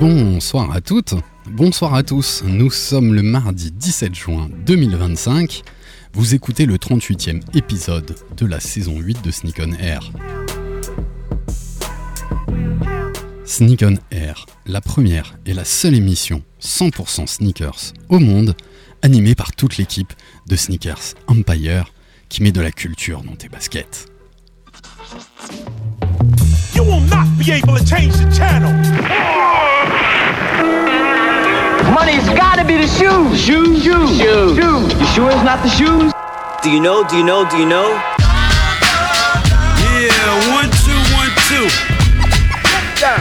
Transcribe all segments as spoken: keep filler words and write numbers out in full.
Bonsoir à toutes, bonsoir à tous. Nous sommes le mardi dix-sept juin deux mille vingt-cinq. Vous écoutez le trente-huitième épisode de la saison huit de Sneak on Air. Sneak on Air, la première et la seule émission cent pour cent sneakers au monde, animée par toute l'équipe de Sneakers Empire qui met de la culture dans tes baskets. You will not be able to change the channel. Money's gotta be the shoes. Shoes, shoes, shoes. shoes. You sure it's not the shoes? Do you know, do you know, do you know? Yeah, one, two, one, two. Yeah.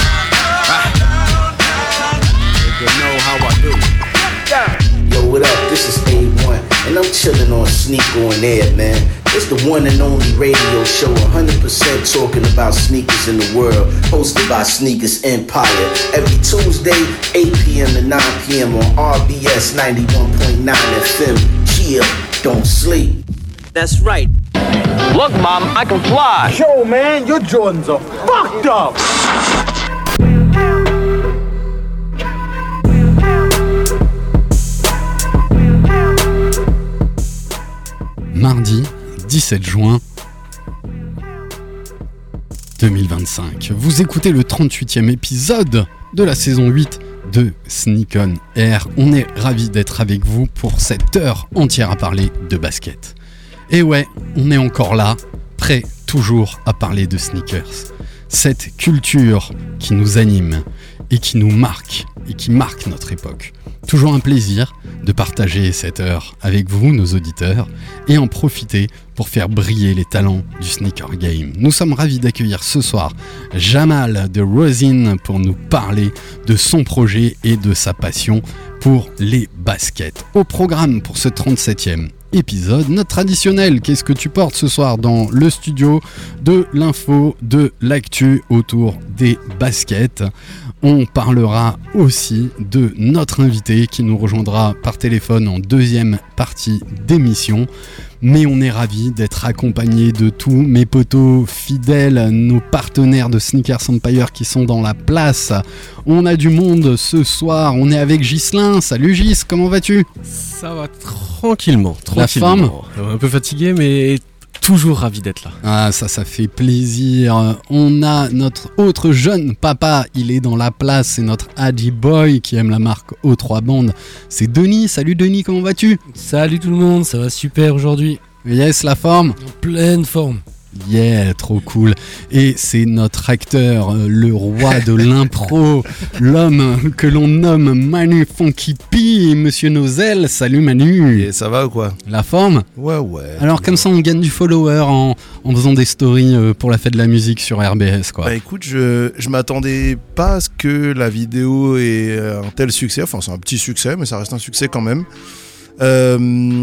You know how I do. Yeah. Yo, what up? This is A one, and I'm chillin' on Sneak on Air, man. It's the one and only radio show, one hundred percent talking about sneakers in the world, hosted by Sneakers Empire. Every Tuesday, eight p.m. to nine p.m. on R B S ninety-one point nine F M. Chill, don't sleep. That's right. Look, Mom, I can fly. Yo, man, your Jordans are fucked up. Mardi dix-sept juin deux mille vingt-cinq. Vous écoutez le trente-huitième épisode de la saison huit de Sneak on Air. On est ravis d'être avec vous pour cette heure entière à parler de basket. Et ouais, on est encore là, prêt toujours à parler de sneakers. Cette culture qui nous anime et qui nous marque et qui marque notre époque. Toujours un plaisir de partager cette heure avec vous, nos auditeurs, et en profiter pour faire briller les talents du sneaker game. Nous sommes ravis d'accueillir ce soir Jamal de Rosin pour nous parler de son projet et de sa passion pour les baskets. Au programme pour ce trente-septième épisode, notre traditionnel qu'est-ce que tu portes ce soir dans le studio, de l'info, de l'actu autour des baskets. On parlera aussi de notre invité qui nous rejoindra par téléphone en deuxième partie d'émission. Mais on est ravis d'être accompagnés de tous mes potos fidèles, nos partenaires de Sneakers Empire qui sont dans la place. On a du monde ce soir, on est avec Ghislain. Salut Gis, comment vas-tu ? Ça va tranquillement, tranquillement. La forme ? Un peu fatigué, mais toujours ravi d'être là. Ah, ça, ça fait plaisir. On a notre autre jeune papa, il est dans la place, c'est notre Hadji Boy qui aime la marque O trois bandes. C'est Denis. Salut Denis, comment vas-tu ? Salut tout le monde, ça va super aujourd'hui. Yes, la forme ? En pleine forme. Yeah, trop cool. Et c'est notre acteur, le roi de l'impro, l'homme que l'on nomme Manu Funky P, Monsieur Nozel. Salut Manu. Et ça va ou quoi ? La forme ? Ouais, ouais. Alors comme ça on gagne du follower en, en faisant des stories pour la fête de la musique sur R B S quoi. Bah écoute, je, je m'attendais pas à ce que la vidéo ait un tel succès. Enfin c'est un petit succès, mais ça reste un succès quand même. Euh,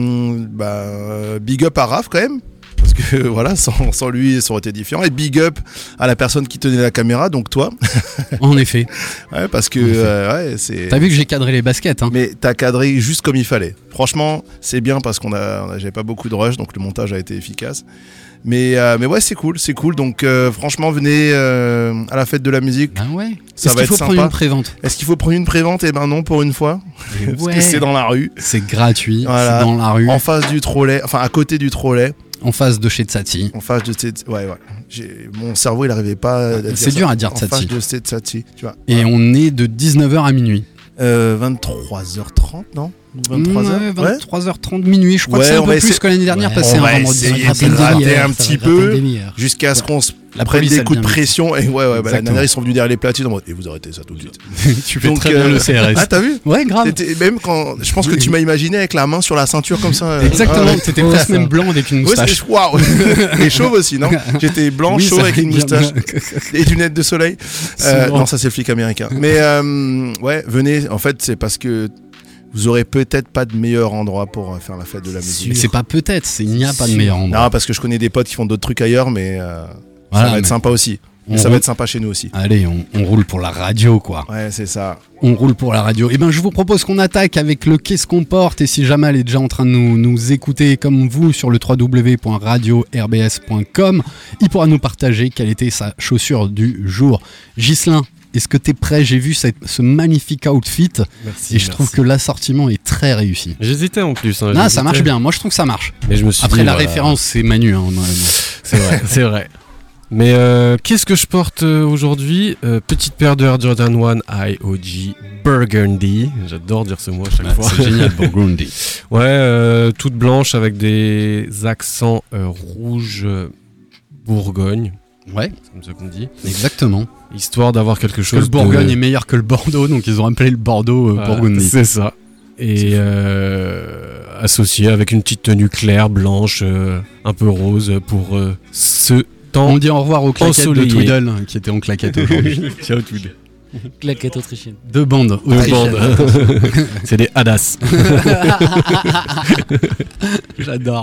bah, big up à Raph quand même. Parce que voilà, sans, sans lui, ça aurait été différent. Et big up à la personne qui tenait la caméra, donc toi. En effet. Ouais, parce que euh, ouais, c'est. T'as vu que j'ai cadré les baskets, hein. Mais t'as cadré juste comme il fallait. Franchement, c'est bien parce qu'on a, on a j'avais pas beaucoup de rush, donc le montage a été efficace. Mais euh, mais ouais, c'est cool, c'est cool. Donc euh, franchement, venez euh, à la fête de la musique. Ah ouais. Ça Est-ce va qu'il faut être prendre sympa. une prévente ? Est-ce qu'il faut prendre une prévente ? Eh ben non, pour une fois. Parce ouais. que c'est dans la rue. C'est gratuit. Voilà. C'est dans la rue. En face du trolley, enfin à côté du trolley. En face de chez Tsatsi. En face de cette, ouais ouais. J'ai... Mon cerveau il arrivait pas. À dire c'est ça. dur à dire Tsatsi. En face de cette Tsatsi, tu vois. Et voilà. on est de dix-neuf heures à minuit. Euh, vingt-trois heures trente, non ? vingt-trois heures Ouais, vingt-trois heures trente minuit. Je crois Ouais, que c'est un on peu va plus essayer... que l'année dernière. Ouais, Passer on un va vendredi. essayer Ça de va gratter demi-heure, un ça petit va gratter une peu demi-heure. jusqu'à ce qu'on se La prenne police, des elle coups de vient pression. Et ouais, ouais, bah, l'année Exactement. dernière, ils sont venus derrière les platines en mode, et vous arrêtez ça tout de suite. Tu fais Donc, très bien euh, le C R S. Ah, t'as vu ? Ouais, grave. C'était même quand. Je pense que tu m'as imaginé avec la main sur la ceinture comme ça. Exactement. Ah, ouais. T'étais presque même blanc avec une Ouais, moustache. c'est- waouh. Et chauve aussi, non ? J'étais blanc, Oui, chaud ça avec fait une bien. moustache et des lunettes de soleil. Euh, Souvent. non, ça c'est le flic américain. Mais euh, ouais, venez. En fait, c'est parce que vous aurez peut-être pas de meilleur endroit pour euh, faire la fête de la musique. Mais c'est pas peut-être, c'est il n'y a pas de meilleur endroit. Non, parce que je connais des potes qui font d'autres trucs ailleurs, mais euh, Voilà, ça va être mais sympa aussi. on Ça roule- va être sympa chez nous aussi. Allez, on, on roule pour la radio, quoi. Ouais, c'est ça. On roule pour la radio. Eh ben, je vous propose qu'on attaque avec le Qu'est-ce qu'on porte. Et si Jamal est déjà en train de nous, nous écouter comme vous sur le w w w point radio r b s point com, il pourra nous partager quelle était sa chaussure du jour. Ghislain, Est-ce que t'es prêt? J'ai vu cette, ce magnifique outfit Merci. et je trouve que l'assortiment est très réussi. J'hésitais en plus. Hein, Ah, j'hésitais. ça marche bien. Moi, je trouve que ça marche. Mais je me suis Après, dit, la voilà, référence, c'est Manu. Hein, normalement. C'est vrai, c'est vrai. Mais euh, qu'est-ce que je porte euh, aujourd'hui? euh, Petite paire de Air Jordan un I O G Burgundy. J'adore dire ce mot à chaque Ouais, fois. c'est génial, Burgundy. Ouais, euh, toute blanche avec des accents euh, rouge euh, Bourgogne. Ouais, C'est comme ça qu'on dit. exactement. Histoire d'avoir quelque Que chose le Bourgogne de... est meilleur que le Bordeaux, donc ils ont appelé le Bordeaux euh, Voilà, Burgundy. c'est ça. Et euh, associé avec une petite tenue claire, blanche, euh, un peu rose pour euh, ce temps. On dit au revoir aux claquettes ensoleillé. de Tweedle qui étaient en claquettes aujourd'hui. Ciao Tweedle. Claquette autrichienne. Deux bandes. Deux autrichiennes. bandes. C'est des hadas. J'adore.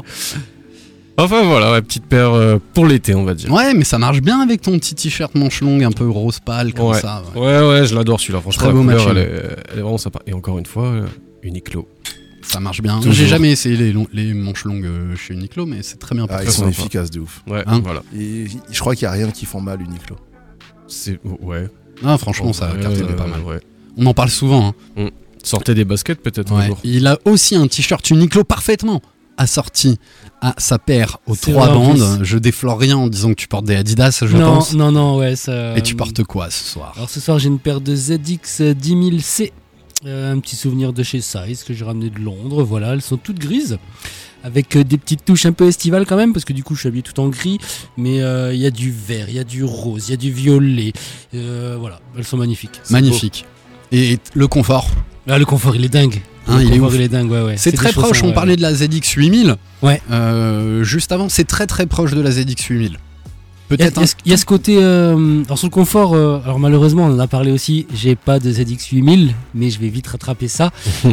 Enfin voilà, ouais, petite paire euh, pour l'été, on va dire. Ouais, mais ça marche bien avec ton petit t-shirt manche longue un peu rose pâle comme Ouais. ça. Ouais. Ouais, ouais, je l'adore celui-là. Franchement, Très la beau couleur, matching. elle est, elle est vraiment sympa. Et encore une fois, euh, Uniqlo. Ça marche bien. Toujours. J'ai jamais essayé les, long- les manches longues euh, chez Uniqlo, mais c'est très bien. Ah, pour ils ça. sont sympa. efficaces de ouf. Ouais, Hein voilà. Et je crois qu'il n'y a rien qui font mal, Uniqlo. C'est ouais. Ah, franchement, ça Ouais, cartonne euh, pas mal. Ouais. On en parle souvent. Hein. Sortez des baskets peut-être un Ouais. jour. Il a aussi un t-shirt Uniqlo parfaitement assorti à sa paire aux C'est trois vrai, en bandes. Je déflore rien en disant que tu portes des Adidas, je non, pense. non, non, ouais. Ça, Et tu portes quoi ce soir? Alors ce soir, j'ai une paire de Z X dix mille C. Euh, un petit souvenir de chez Size que j'ai ramené de Londres. Voilà, elles sont toutes grises. Avec euh, des petites touches un peu estivales quand même, parce que du coup je suis habillé tout en gris. Mais euh, il y a du vert, il y a du rose, il y a du violet. Euh, voilà, elles sont magnifiques. C'est Magnifique. Et le confort. beau. Ah, le confort, il est dingue. Hein, le il est confort, ouf. il est dingue, ouais, ouais. C'est des très chaussons, proche, on ouais, parlait de la Z X huit mille. Ouais. Euh, juste avant, c'est très très proche de la Z X huit mille. Il y, a, Peut-être il y a ce- il y a ce côté. euh, alors sur le confort, euh, alors malheureusement, on en a parlé aussi. J'ai pas de Z X huit mille, mais je vais vite rattraper ça.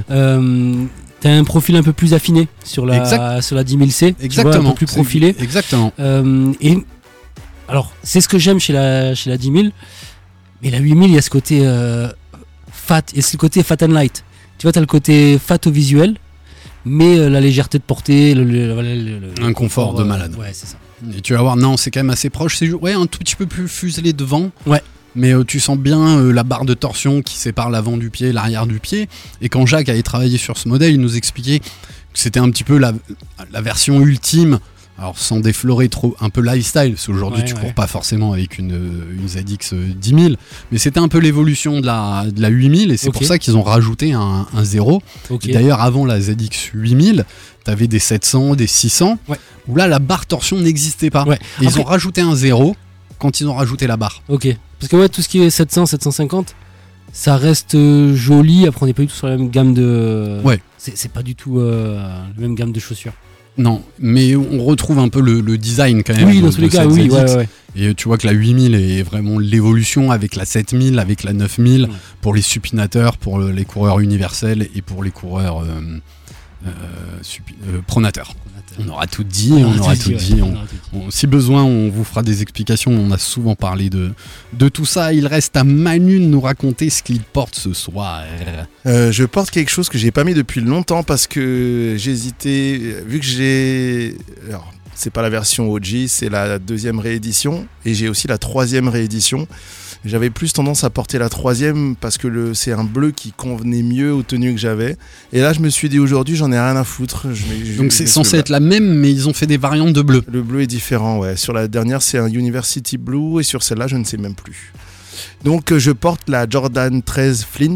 euh, T'as un profil un peu plus affiné sur la, Exact. sur la dix mille C. Tu vois, exactement. un peu plus C'est- profilé. Exactement. Euh, et alors, c'est ce que j'aime chez la, chez la dix mille. Mais la huit mille, il y a ce côté euh, fat. Il y a ce côté fat and light. Tu vois, t'as le côté fat au visuel, mais euh, la légèreté de portée, le, le- le- le- le- Un confort de euh, malade. Ouais, c'est ça. Et tu vas voir, non, c'est quand même assez proche. C'est ju- ouais, un tout petit peu plus fuselé devant. Ouais. Mais euh, tu sens bien euh, la barre de torsion qui sépare l'avant du pied et l'arrière du pied. Et quand Jacques avait travaillé sur ce modèle, il nous expliquait que c'était un petit peu la, la version ultime. Alors sans déflorer trop, un peu lifestyle, parce qu'aujourd'hui Ouais, tu ouais. cours pas forcément avec une, une Z X dix mille, mais c'était un peu l'évolution de la, de la huit mille, et c'est Ok. pour ça qu'ils ont rajouté un, un zéro. Ok. Et d'ailleurs, avant la Z X huit mille, t'avais des sept cents, des six cents, Ouais. où là la barre torsion n'existait pas. Ouais. Et ils Après- ont rajouté un zéro quand ils ont rajouté la barre. Ok. Parce que ouais, tout ce qui est sept cents, sept cent cinquante, ça reste euh, joli. Après, on n'est pas du tout sur la même gamme de. Ouais. C'est c'est pas du tout euh, la même gamme de chaussures. Non, mais on retrouve un peu le, le design quand même. Oui, dans de tous les cas, cette oui. Z X. Ouais, ouais, ouais. Et tu vois que la huit mille est vraiment l'évolution avec la sept mille, avec la neuf mille, Ouais. pour les supinateurs, pour le- les coureurs universels et pour les coureurs euh, euh, supi- euh, pronateurs. On aura tout dit, on, aura tout dit. ouais, on- on aura tout dit. on- si besoin, on vous fera des explications. On a souvent parlé de, de tout ça. Il reste à Manu de nous raconter ce qu'il porte ce soir. Euh, je porte quelque chose que j'ai pas mis depuis longtemps parce que j'hésitais, vu que j'ai... Alors, c'est pas la version O G, c'est la deuxième réédition, et j'ai aussi la troisième réédition. J'avais plus tendance à porter la troisième parce que le, c'est un bleu qui convenait mieux aux tenues que j'avais. Et là, je me suis dit aujourd'hui, j'en ai rien à foutre. Je mets- je- Donc je c'est mets censé celui-là. être la même, mais ils ont fait des variantes de bleu. Le bleu est différent, ouais. Sur la dernière, c'est un University Blue, et sur celle-là, je ne sais même plus. Donc, euh, je porte la Jordan treize Flint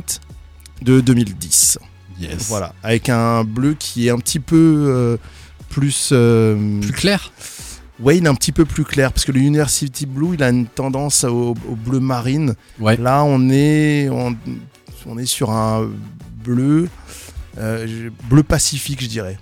de deux mille dix. Yes. Voilà, avec un bleu qui est un petit peu euh, plus... euh, Plus clair. ouais, il est un petit peu plus clair, parce que le University Blue, il a une tendance au, au bleu marine. Ouais. Là, on est, on, on est sur un bleu, euh, bleu pacifique, je dirais.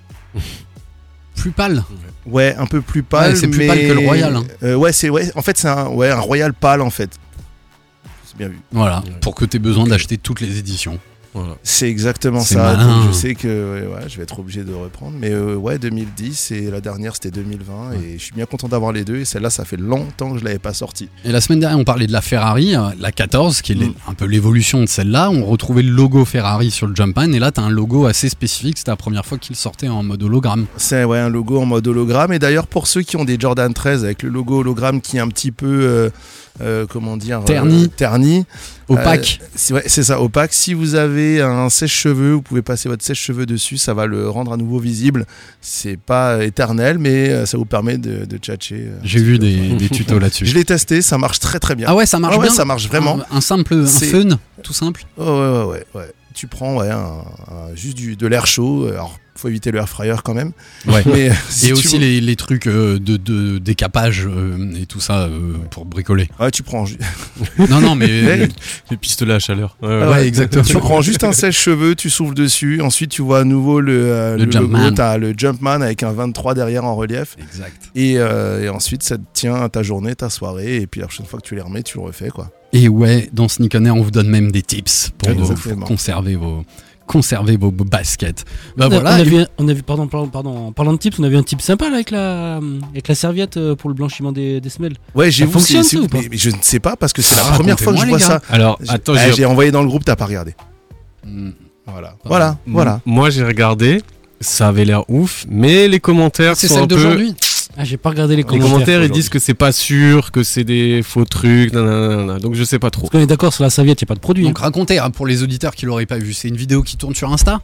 Plus pâle. Ouais, un peu plus pâle. Ouais, c'est plus mais- pâle que le Royal, hein. Euh, ouais, c'est ouais. En fait, c'est un ouais un Royal pâle en fait. C'est bien vu. Voilà, Ouais. pour que tu aies besoin d'acheter toutes les éditions. Voilà. C'est exactement C'est ça. malin. Donc, je sais que ouais, ouais, je vais être obligé de reprendre. Mais euh, ouais, deux mille dix et la dernière c'était deux mille vingt, et je suis bien content d'avoir les deux. Et celle-là, ça fait longtemps que je l'avais pas sortie. Et la semaine dernière, on parlait de la Ferrari, euh, la quatorze, qui est les- Mm. un peu l'évolution de celle-là. On retrouvait le logo Ferrari sur le Jumpan, et là, tu as un logo assez spécifique. C'était la première fois qu'il sortait en mode hologramme. C'est ouais, un logo en mode hologramme. Et d'ailleurs, pour ceux qui ont des Jordan treize avec le logo hologramme qui est un petit peu euh, euh, comment dire, Terni. euh, terni. Opaque. Euh, c'est, ouais, c'est ça, opaque. Si vous avez un sèche-cheveux, vous pouvez passer votre sèche-cheveux dessus, ça va le rendre à nouveau visible. C'est pas éternel, mais euh, ça vous permet de, de tchatcher. euh, J'ai vu des, des tutos là-dessus. Je l'ai testé, ça marche très très bien. Ah ouais, ça marche Ah ouais, bien. ça marche vraiment. Un, un simple, un C'est- fun, tout simple. Oh, ouais, ouais, ouais, ouais. Tu prends ouais, un, un- juste du, de l'air chaud. Alors, faut éviter le air fryer quand même. Ouais. Mais si Et tu aussi veux- les, les trucs euh, de, de décapage euh, et tout ça euh, pour bricoler. Ouais, tu prends. ju- Non, non, mais. Ouais. Les pistolets à chaleur. Ouais, Ah ouais. ouais, exactement. Tu prends juste un sèche-cheveux, tu souffles dessus. Ensuite, tu vois à nouveau le, euh, Le le Jumpman. logo. T'as le Jumpman avec un vingt-trois derrière en relief. Exact. Et, euh, et ensuite, ça te tient à ta journée, ta soirée. Et puis la prochaine fois que tu les remets, tu le refais, quoi. Et ouais, dans Sneak On Air, on vous donne même des tips pour, Ouais, vos- exactement. pour conserver vos. Conserver vos baskets. Bah On a- voilà. on, a vu, un- on a vu, pardon, pardon, pardon, en parlant de tips, on a vu un tip sympa là avec la, avec la serviette euh, pour le blanchiment des, des semelles. Ouais, j'ai Ça vu. fonctionne, c'est- ça, ou c'est- pas mais, mais je ne sais pas parce que c'est Ah, la première fois que je vois racontez-moi, ça. les Alors, J'ai- attends, eh, j'ai... j'ai envoyé dans le groupe, t'as pas regardé. Hmm. Voilà, voilà, M- voilà. Moi, j'ai regardé, ça avait l'air ouf, mais les commentaires C'est sont celle un peu... d'aujourd'hui. Ah, j'ai pas regardé les Les commentaires. commentaires, ils aujourd'hui. disent que c'est pas sûr, que c'est des faux trucs, nanana, donc je sais pas trop. Parce qu'on est d'accord sur la serviette, il n'y a pas de produit. Donc racontez hein, pour les auditeurs qui l'auraient pas vu. C'est une vidéo qui tourne sur Insta.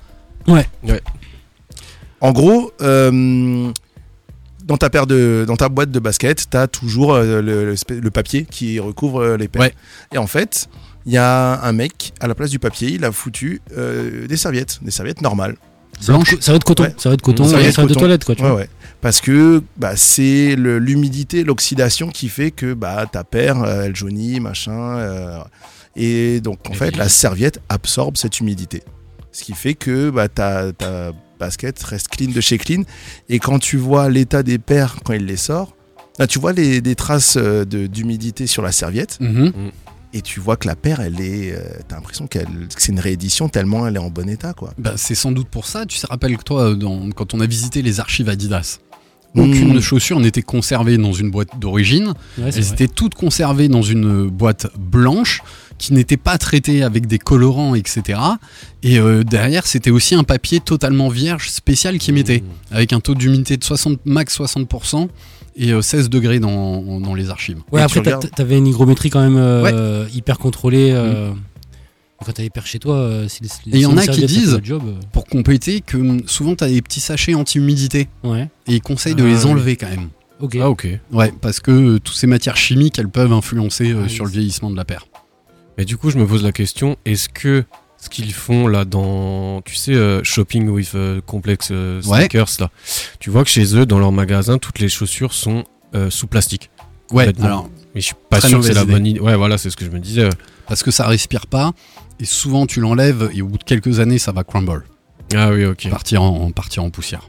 En gros, euh, dans ta paire de, dans ta boîte de basket, t'as toujours euh, le, le spé- le papier qui recouvre euh, les paires. Ouais. Et en fait, il y a un mec à la place du papier, il a foutu euh, des serviettes, des serviettes normales. Blanche. Ça va être coton, Ouais. ça va être coton, Ça ça va va être être de coton. toilette quoi. Tu Ouais, vois. ouais. Parce que bah, c'est le- l'humidité, l'oxydation qui fait que bah, ta paire, euh, elle jaunit, machin. euh, et donc en Et fait, puis- la serviette absorbe cette humidité. Ce qui fait que bah, ta, ta basket reste clean de chez clean. Et quand tu vois l'état des paires quand il les sort, là, tu vois les, des traces euh, de- d'humidité sur la serviette. Mhm. Et tu vois que la paire, elle est. euh, t'as l'impression qu'elle, que c'est une réédition tellement elle est en bon état, quoi. Bah, c'est sans doute pour ça. Tu te rappelles que toi, dans- quand on a visité les archives Adidas, aucune Mmh. chaussure n'était conservée dans une boîte d'origine. Ouais, c'est Elles vrai. étaient toutes conservées dans une boîte blanche qui n'était pas traitée avec des colorants, et cetera. Et euh, derrière, c'était aussi un papier totalement vierge spécial qui émettait, avec un taux d'humidité de soixante, max soixante pour cent et euh, seize degrés dans, dans les archives. Ouais, Et après, tu t'a- regardes- t'avais une hygrométrie quand même euh, hyper contrôlée. euh, Quand t'as les paires chez toi, euh, si les, Et il y si en une a qui serviette, ça fait disent- le job, euh, Pour compléter, que hum, souvent, tu as des petits sachets anti-humidité. ouais, Et ils conseillent de Ah, les oui. enlever quand même. ok. Ah ok. Ouais, parce que euh, toutes ces matières chimiques, elles peuvent influencer euh, Ah, sur oui. le vieillissement de la paire. Mais du coup, je me pose la question, est-ce que ce qu'ils font là dans, tu sais, euh, Shopping with euh, Complex euh, Ouais. Sneakers, là, tu vois que chez eux, dans leur magasin, toutes les chaussures sont euh, sous plastique. Ouais, Complètement. alors, Mais je suis pas Très sûr que c'est mauvaise la idée. bonne idée. Ouais, voilà, c'est ce que je me disais. parce que ça respire pas. Et souvent, tu l'enlèves et au bout de quelques années, ça va crumble. Ah oui, ok. Partir en, partir en poussière.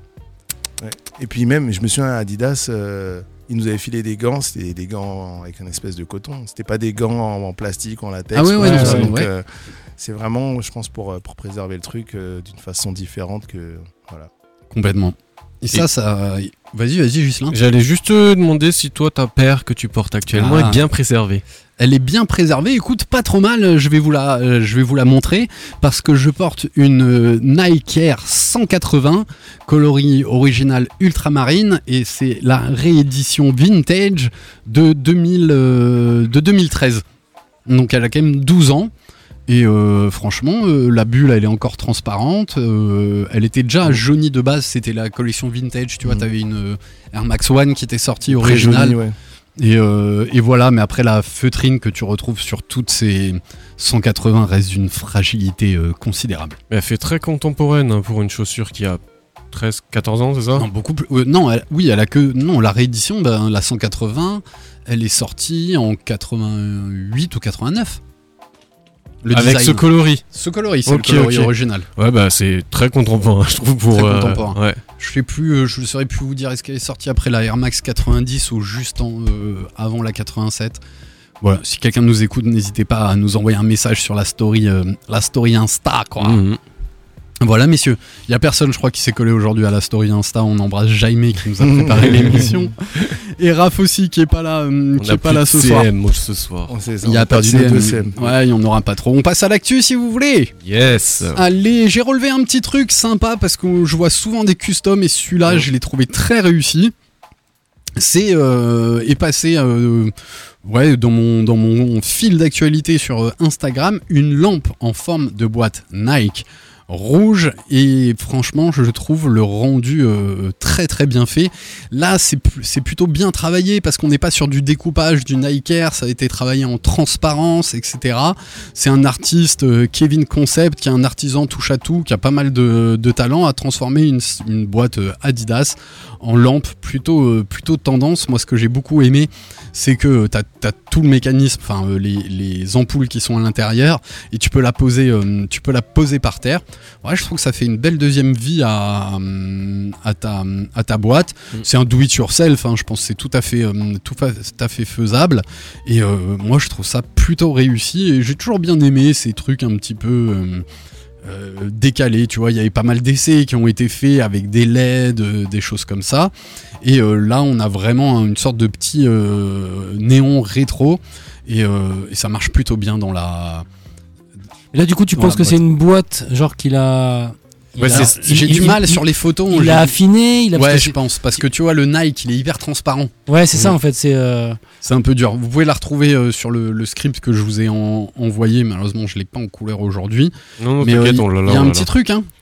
Et puis même, je me souviens à Adidas, euh, ils nous avaient filé des gants, c'était des gants avec un espèce de coton. C'était pas des gants en, en plastique, en latex. Ah ouais, ou ouais, tout non, ça. ouais, Donc ouais. euh, c'est vraiment, je pense, pour, euh, pour préserver le truc euh, d'une façon différente que voilà. Complètement. Et, ça, ça. Vas-y, vas-y, Ghislain. J'allais juste te demander si toi, ta paire que tu portes actuellement Ah. est bien préservée. Elle est bien préservée. Écoute, pas trop mal. Je vais vous la, euh, je vais vous la montrer parce que je porte une euh, Nike Air cent quatre-vingts coloris original ultramarine et c'est la réédition vintage de deux mille, euh, de deux mille treize. Donc elle a quand même douze ans. Et euh, franchement, euh, la bulle, elle est encore transparente. Euh, elle était déjà jaunie de base. C'était la collection vintage. Tu vois, Mhm. t'avais une euh, Air Max One qui était sortie originale. Très joli, ouais. Et, euh, et voilà, mais après la feutrine que tu retrouves sur toutes ces cent quatre-vingts reste d'une fragilité euh, considérable. Mais elle fait très contemporaine hein, pour une chaussure qui a treize quatorze ans, c'est ça? Non, beaucoup plus. euh, non, elle- oui, elle a que. Non, la réédition, ben, la cent quatre-vingts, elle est sortie en quatre-vingt-huit ou quatre-vingt-neuf. Le Avec design. ce coloris. Ce coloris, c'est Ok, le coloris ok. original. Ouais, bah c'est très contemporain, je trouve, pour. Très euh, contemporain. ouais. Je sais plus, euh, je ne saurais plus vous dire est-ce qu'elle est sortie après la Air Max quatre-vingt-dix ou juste en, euh, avant la quatre-vingt-sept. Voilà, si quelqu'un nous écoute, n'hésitez pas à nous envoyer un message sur la story, euh, la story Insta, quoi. Mhm. Voilà, messieurs, il y a personne, je crois, qui s'est collé aujourd'hui à la story Insta. On embrasse Jaime qui nous a préparé l'émission et Raph aussi qui est pas là, euh, On qui a est pas plus là de ce C soir. M ce soir. On sait ça, Il y on a pas de perdu nos deux C M. C M. Ouais, il y en aura pas trop. On passe à l'actu si vous voulez. Yes. Allez, j'ai relevé un petit truc sympa parce que je vois souvent des customs et celui-là, je l'ai trouvé très réussi. c'est euh, est passé euh, ouais, dans mon, dans mon fil d'actualité sur Instagram une lampe en forme de boîte Nike rouge, et franchement je trouve le rendu euh, très très bien fait. Là c'est, c'est plutôt bien travaillé parce qu'on n'est pas sur du découpage du Nike Air, ça a été travaillé en transparence, etc. C'est un artiste, euh, Kevin Concept, qui est un artisan touche à tout, qui a pas mal de, de talent, à transformer une, une boîte euh, Adidas en lampe plutôt, euh, plutôt tendance. Moi ce que j'ai beaucoup aimé, c'est que t'as, t'as tout le mécanisme, enfin euh, les, les ampoules qui sont à l'intérieur, et tu peux la poser, euh, tu peux la poser par terre. Ouais, je trouve que ça fait une belle deuxième vie à, à, ta, à ta boîte. Mm. C'est un do-it-yourself, hein, je pense que c'est tout à fait, euh, tout, fa- tout à fait faisable. Et euh, moi, je trouve ça plutôt réussi. Et j'ai toujours bien aimé ces trucs un petit peu euh, euh, décalés. Tu vois, il y avait pas mal d'essais qui ont été faits avec des L E D, euh, des choses comme ça. Et euh, là, on a vraiment une sorte de petit euh, néon rétro. Et, euh, et ça marche plutôt bien dans la... Et là, du coup, tu penses que c'est une boîte, genre qu'il a. Ouais, a... c'est, j'ai il, du il, mal il, sur les photos. Il l'a affiné, il a. Ouais, je pense, parce que tu vois, le Nike, il est hyper transparent. Ouais, c'est ouais. ça en fait, c'est. Euh... C'est un peu dur. Vous pouvez la retrouver euh, sur le, le script que je vous ai en, envoyé. Malheureusement, je l'ai pas en couleur aujourd'hui. Non, non, mais t'inquiète, euh, on l'a là. Il y a un l'a petit là. truc, hein.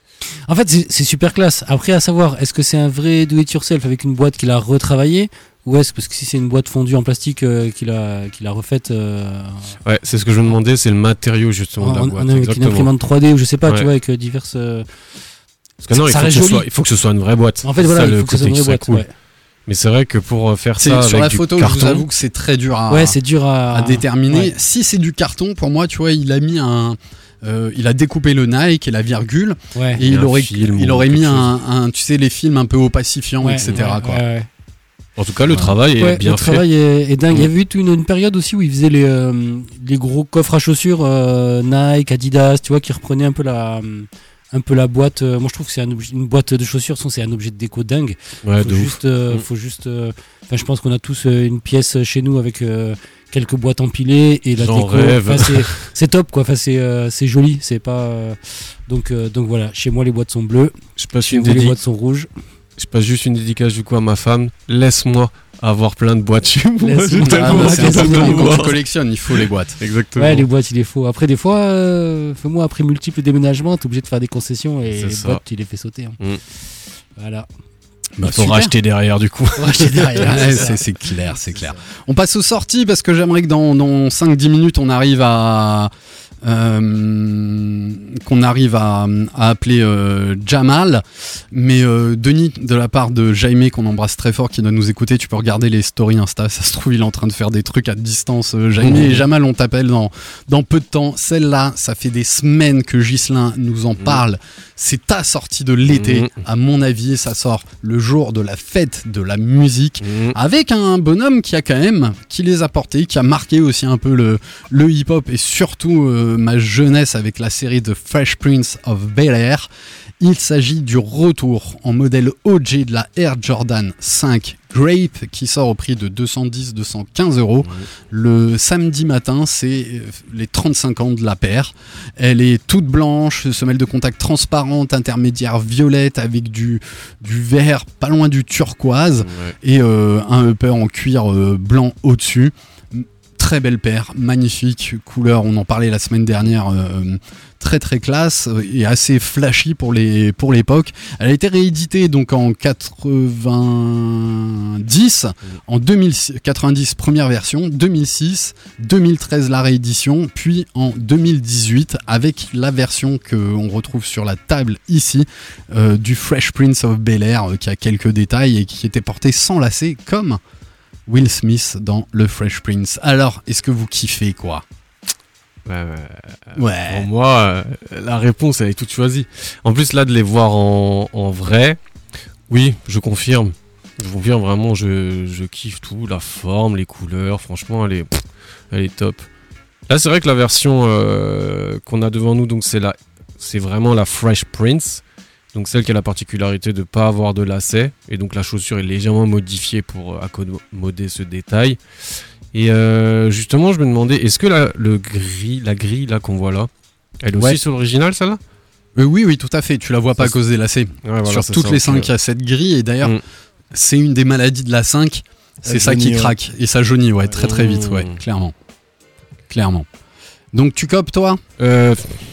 En fait, c'est, c'est super classe. Après, à savoir, est-ce que c'est un vrai do-it-yourself avec une boîte qu'il a retravaillée? Ou est-ce parce que si c'est une boîte fondue en plastique euh, qu'il a qu'il a refaite euh... Ouais, c'est ce que je me demandais, c'est le matériau justement en, de la boîte. En, avec une imprimante trois D ou je sais pas, ouais. tu vois, avec euh, diverses. Euh... Parce que non, il faut que, ce soit, il faut que ce soit une vraie boîte. En fait, c'est voilà, ça, il le faut que ce soit une vraie boîte. Cool. Ouais. Mais c'est vrai que pour faire c'est, ça sur avec la du photo, carton, je vous avoue que c'est très dur à. Ouais, c'est dur à, à déterminer. Ouais. Si c'est du carton, pour moi, tu vois, il a mis un. Euh, il a découpé le Nike et la virgule, ouais. et, et il aurait, il aurait mis un, un, tu sais, les films un peu opacifiants, ouais, et cetera. Ouais, quoi. Ouais, ouais. En tout cas, le ouais. travail est ouais, bien le fait. Le travail est, est dingue. Mmh. Il y avait eu une, une période aussi où ils faisaient les, euh, les gros coffres à chaussures euh, Nike, Adidas, tu vois, qui reprenaient un peu la, un peu la boîte. Euh, moi, je trouve que c'est un objet, une boîte de chaussures, c'est un objet de déco dingue. Ouais, faut, juste, euh, mmh. faut juste, euh, enfin, je pense qu'on a tous euh, une pièce chez nous avec euh, quelques boîtes empilées et la J'en déco. rêve. C'est, c'est top, quoi. Enfin, c'est, euh, c'est joli. C'est pas. Euh, donc, euh, donc voilà. Chez moi, les boîtes sont bleues. Je passe chez une vous, dédic- les boîtes sont rouges. Je passe juste une dédicace du coup à ma femme. Laisse-moi avoir plein de boîtes chez moi. J'ai tellement ah, c'est quand tu collectionnes, il faut les boîtes. Exactement. Ouais, les boîtes, il les faut. Après, des fois, euh, fais-moi après multiples déménagements, t'es obligé de faire des concessions et c'est les ça. boîtes, tu les fais sauter. Hein. Mm. Voilà. Bah, faut racheter derrière du coup. Faut racheter derrière. ouais, c'est, c'est clair, c'est, c'est clair. Ça. On passe aux sorties parce que j'aimerais que dans, dans cinq dix minutes, on arrive à. Euh, qu'on arrive à, à appeler euh, Jamal, mais euh, Denis, de la part de Jaime qu'on embrasse très fort, qui doit nous écouter, tu peux regarder les stories Insta, ça se trouve il est en train de faire des trucs à distance. euh, Jaime mmh. et Jamal, on t'appelle dans, dans peu de temps. Celle-là, ça fait des semaines que Ghislain nous en parle, mmh. c'est ta sortie de l'été, mmh. à mon avis, ça sort le jour de la fête de la musique, mmh. avec un bonhomme qui a quand même, qui les a portés, qui a marqué aussi un peu le, le hip-hop et surtout euh, ma jeunesse avec la série de Fresh Prince of Bel-Air. Il s'agit du retour en modèle O G de la Air Jordan cinq Grape qui sort au prix de deux cent dix à deux cent quinze euros. Mmh. Le samedi matin, c'est les trente-cinq ans de la paire. Elle est toute blanche, semelle de contact transparente, intermédiaire violette avec du, du vert pas loin du turquoise, ouais. et euh, un upper en cuir euh, blanc au-dessus. Très belle paire, magnifique couleur, on en parlait la semaine dernière, euh, très très classe et assez flashy pour, les, pour l'époque. Elle a été rééditée donc en quatre-vingt-dix, mmh. en deux mille quatre-vingt-dix première version, deux mille six, deux mille treize la réédition, puis en deux mille dix-huit avec la version qu'on retrouve sur la table ici, euh, du Fresh Prince of Bel-Air, euh, qui a quelques détails et qui était porté sans lacets comme Will Smith dans le Fresh Prince. Alors, est-ce que vous kiffez quoi ? Ouais, ouais. ouais. Pour moi, euh, la réponse elle est toute choisie. En plus là de les voir en, en vrai, oui, je confirme. Je confirme vraiment, je, je kiffe tout, la forme, les couleurs. Franchement, elle est, pff, elle est top. Là, c'est vrai que la version euh, qu'on a devant nous, donc c'est la, c'est vraiment la Fresh Prince. Donc celle qui a la particularité de ne pas avoir de lacets, et donc la chaussure est légèrement modifiée pour accommoder ce détail. Et euh, justement, je me demandais, est-ce que la, le gris, la grille là qu'on voit là, elle est aussi ouais. sur l'original, celle-là ? euh, Oui, oui, tout à fait. Tu la vois ça pas à cause des lacets. Ouais, voilà, sur toutes les cinq, il y a cette grille, et d'ailleurs, mm. c'est une des maladies de la cinq. C'est Elle ça jaunit, qui ouais. craque. Et ça jaunit, ouais, très très vite, Mmh. ouais, clairement. Clairement. Donc tu copes, toi? Euh,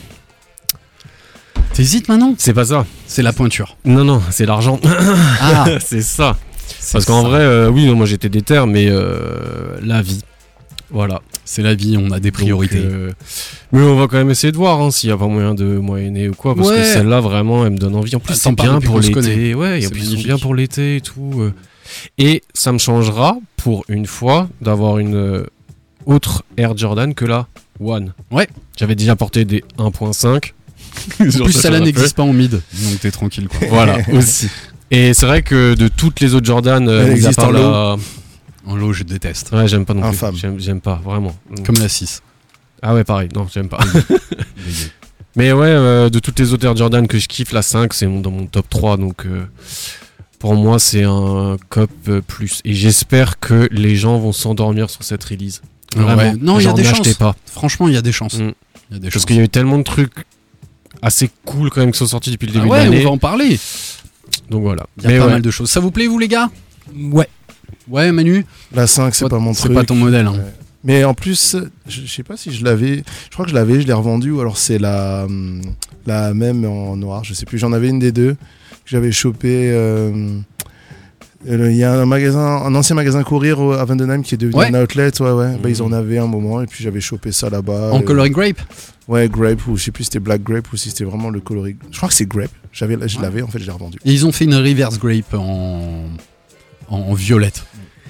T'hésites maintenant? c'est pas ça. C'est la pointure. Non, non, c'est l'argent. Ah, c'est ça. c'est Parce qu'en ça. vrai, euh, oui, non, moi j'étais déter, mais euh, la vie. Voilà. C'est la vie, on a des priorités. Donc, euh, mais on va quand même essayer de voir hein, s'il n'y a pas moyen de moyenner ou quoi. Parce Ouais. que celle-là, vraiment, elle me donne envie. En plus, Ah, t'en c'est parles bien depuis pour qu'on se l'été. connaît. Ouais, et C'est puis ils sont magnifique. bien pour l'été et tout. euh. Et ça me changera pour une fois d'avoir une euh, autre Air Jordan que la One. Ouais. J'avais déjà porté des un point cinq. En plus, celle-là n'existe pas en mid, donc t'es tranquille, quoi. Voilà, aussi. Et c'est vrai que de toutes les autres Jordan, euh, Elle mis à existe part en la- En low, je déteste. Ouais, j'aime pas non plus. Infâme. J'aime, j'aime pas, vraiment. Comme la six. Ah ouais, pareil, non, j'aime pas. Dégueu. Mais ouais, euh, de toutes les autres Air Jordan que je kiffe, la cinq, c'est mon- dans mon top trois. Donc euh, pour moi, c'est un cop euh, plus. Et j'espère que les gens vont s'endormir sur cette release. Vraiment. Ouais. Non, il y a Genre, des n'achetez chances. pas. Franchement, il y a des chances. Mm. Il y a des Parce chances. qu'il y a eu tellement de trucs assez cool quand même qui sont sortis depuis le Ah début ouais, de on l'année. va en parler. Donc voilà. Il y a Mais pas ouais. mal de choses. Ça vous plaît, vous, les gars? Ouais. Ouais, Manu? La cinq, c'est Toi, pas mon C'est truc. pas ton modèle. Hein. Ouais. Mais en plus, je, je sais pas si je l'avais. Je crois que je l'avais, je l'ai revendu, ou alors c'est la, hum, la même en noir, je sais plus. J'en avais une des deux que j'avais chopé. euh, euh, Il y a un magasin, un ancien magasin courir au- à Vendenheim qui est devenu Ouais. un outlet, ouais, ouais. Bah, Mhm. ils en avaient un moment, et puis j'avais chopé ça là-bas. En et- coloring grape? Ouais, grape, ou je sais plus si c'était black grape ou si c'était vraiment le coloris. Je crois que c'est grape. J'avais, je Ouais. l'avais, en fait, je l'ai revendu. Et ils ont fait une reverse grape en, en, en violette.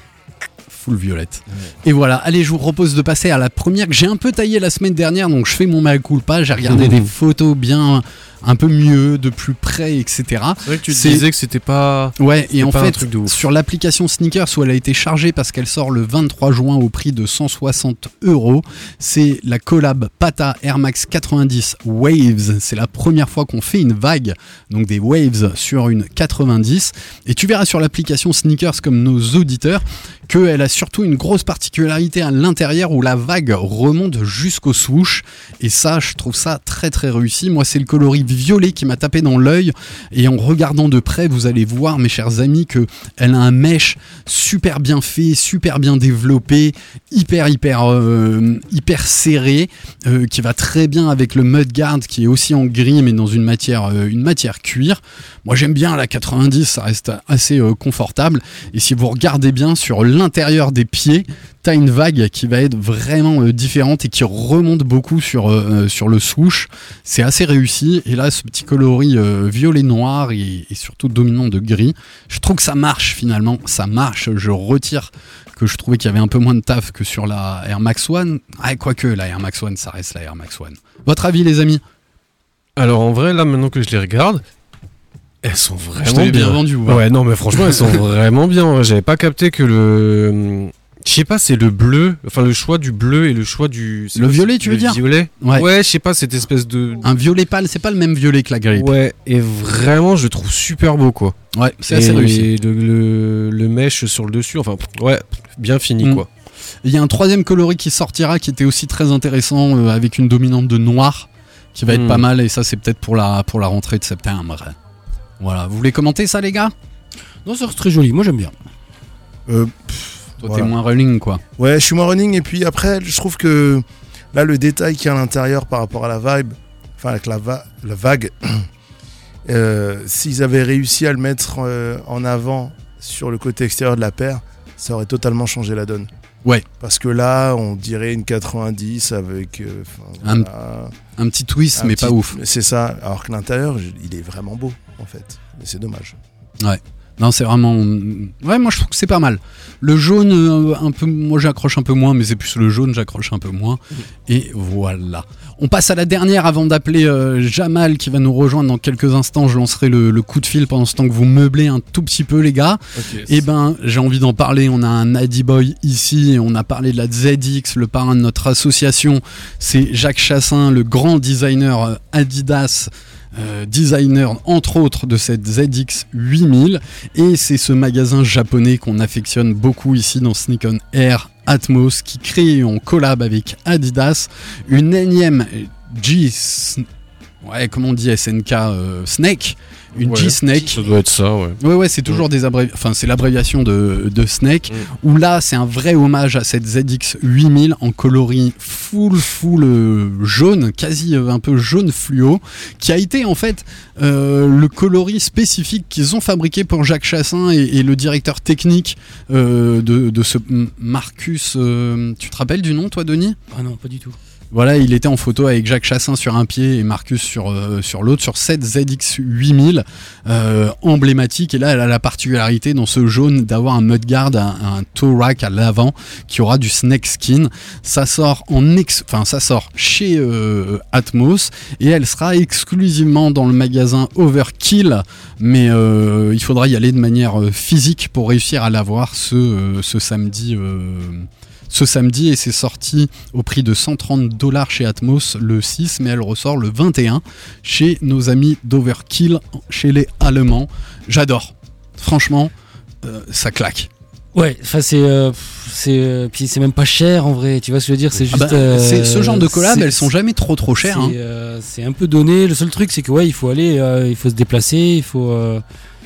Full violette. Et voilà, allez, je vous propose de passer à la première que j'ai un peu taillée la semaine dernière, donc je fais mon mea culpa, j'ai regardé des photos bien, un peu mieux, de plus près, et cetera. C'est vrai que tu te C'est- disais que c'était pas. Ouais, et en pas un fait, truc de ouf. sur l'application Sneakers où elle a été chargée parce qu'elle sort le vingt-trois juin au prix de cent soixante euros, c'est la collab Pata Air Max quatre-vingt-dix Waves. C'est la première fois qu'on fait une vague, donc des Waves sur une quatre-vingt-dix. Et tu verras sur l'application Sneakers, comme nos auditeurs, qu'elle a surtout une grosse particularité à l'intérieur où la vague remonte jusqu'au swoosh. Et ça, je trouve ça très très réussi. Moi, c'est le coloris violet qui m'a tapé dans l'œil. Et en regardant de près, vous allez voir, mes chers amis, que elle a un mesh super bien fait, super bien développé, hyper hyper euh, hyper serré, euh, qui va très bien avec le Mudguard qui est aussi en gris mais dans une matière euh, une matière cuir. Moi, j'aime bien la quatre-vingt-dix, ça reste assez euh, confortable. Et si vous regardez bien sur l'intérieur des pieds, t'as une vague qui va être vraiment euh, différente et qui remonte beaucoup sur, euh, sur le swoosh. C'est assez réussi. Et là, ce petit coloris euh, violet-noir et, et surtout dominant de gris, je trouve que ça marche finalement. Ça marche. Je retire que je trouvais qu'il y avait un peu moins de taf que sur la Air Max One. Ah, quoique, la Air Max One, ça reste la Air Max One. Votre avis, les amis? Alors en vrai, là maintenant que je les regarde, elles sont Je te vraiment l'ai bien bien. vendu. Ouais. Ouais. non mais franchement, elles sont vraiment bien. J'avais pas capté que le. Je sais pas, c'est le bleu, enfin le choix du bleu et le choix du. c'est Le quoi, violet, c'est- tu veux le dire? Violet. Ouais. Ouais, je sais pas, cette espèce de. Un violet pâle, c'est pas le même violet que la grippe. Ouais, et vraiment, je le trouve super beau quoi. Ouais, c'est assez Et réussi. Le, le, le mesh sur le dessus, enfin, ouais, bien fini Mm. quoi. Il y a un troisième coloris qui sortira qui était aussi très intéressant euh, avec une dominante de noir qui va être Mm. pas mal et ça c'est peut-être pour la, pour la rentrée de septembre. Voilà, vous voulez commenter ça les gars? Non, ça reste très joli. Moi, j'aime bien. Euh, Toi Voilà. t'es moins running quoi. Ouais, je suis moins running, et puis après, je trouve que là, le détail qu'il y a à l'intérieur par rapport à la vibe, enfin avec la, va- la vague, euh, s'ils avaient réussi à le mettre euh, en avant sur le côté extérieur de la paire, ça aurait totalement changé la donne. Ouais. Parce que là, on dirait une quatre-vingt-dix avec. euh, enfin, Un- voilà, Un petit twist un mais petit- pas ouf. C'est ça, alors que l'intérieur, je- il est vraiment beau en fait. Mais c'est dommage. Non, c'est vraiment. Ouais, moi je trouve que c'est pas mal. Le jaune, euh, un peu. Moi j'accroche un peu moins, mais c'est plus le jaune, j'accroche un peu moins. Et voilà. On passe à la dernière avant d'appeler euh, Jamal qui va nous rejoindre dans quelques instants. Je lancerai le, le coup de fil pendant ce temps que vous meublez un tout petit peu, les gars. Eh ben, j'ai envie d'en parler. On a un Addy Boy ici. On a parlé de la Z X, le parrain de notre association. C'est Jacques Chassin, le grand designer euh, Adidas. Euh, designer entre autres de cette Z X huit mille, et c'est ce magasin japonais qu'on affectionne beaucoup ici dans Sneak On Air, Atmos, qui crée en collab avec Adidas une énième G ouais, comment on dit S N K euh, Snake, une Ouais, G-Snake. Ça doit être ça, ouais. Ouais, ouais, c'est toujours des abrévi... enfin, c'est l'abréviation de, de Snake, Mm. où là, c'est un vrai hommage à cette Z X huit mille en coloris full, full euh, jaune, quasi euh, un peu jaune fluo, qui a été en fait euh, le coloris spécifique qu'ils ont fabriqué pour Jacques Chassin et, et le directeur technique euh, de, de ce Marcus. Euh, tu te rappelles du nom, toi, Denis ? Ah non, pas du tout. Voilà, il était en photo avec Jacques Chassin sur un pied et Marcus sur, euh, sur l'autre, sur cette Z X huit mille euh, emblématique. Et là, elle a la particularité dans ce jaune d'avoir un mudguard, un, un toe rack à l'avant qui aura du snake skin. Ça sort en ex... enfin, ça sort chez euh, Atmos et elle sera exclusivement dans le magasin Overkill. Mais euh, il faudra y aller de manière euh, physique pour réussir à l'avoir ce, euh, ce samedi. Euh, Ce samedi et c'est sorti au prix de cent trente dollars chez Atmos le six, mais elle ressort le vingt et un chez nos amis d'Overkill, chez les Allemands. J'adore. Franchement, euh, ça claque. Ouais, enfin c'est, euh, c'est, euh, puis c'est même pas cher en vrai. Tu vois ce que je veux dire, c'est Ah juste. bah, euh, c'est, ce genre de collab, c'est- elles sont jamais trop trop chères. C'est, Hein. euh, c'est un peu donné. Le seul truc, c'est que ouais, il faut aller, euh, il faut se déplacer, il faut. euh,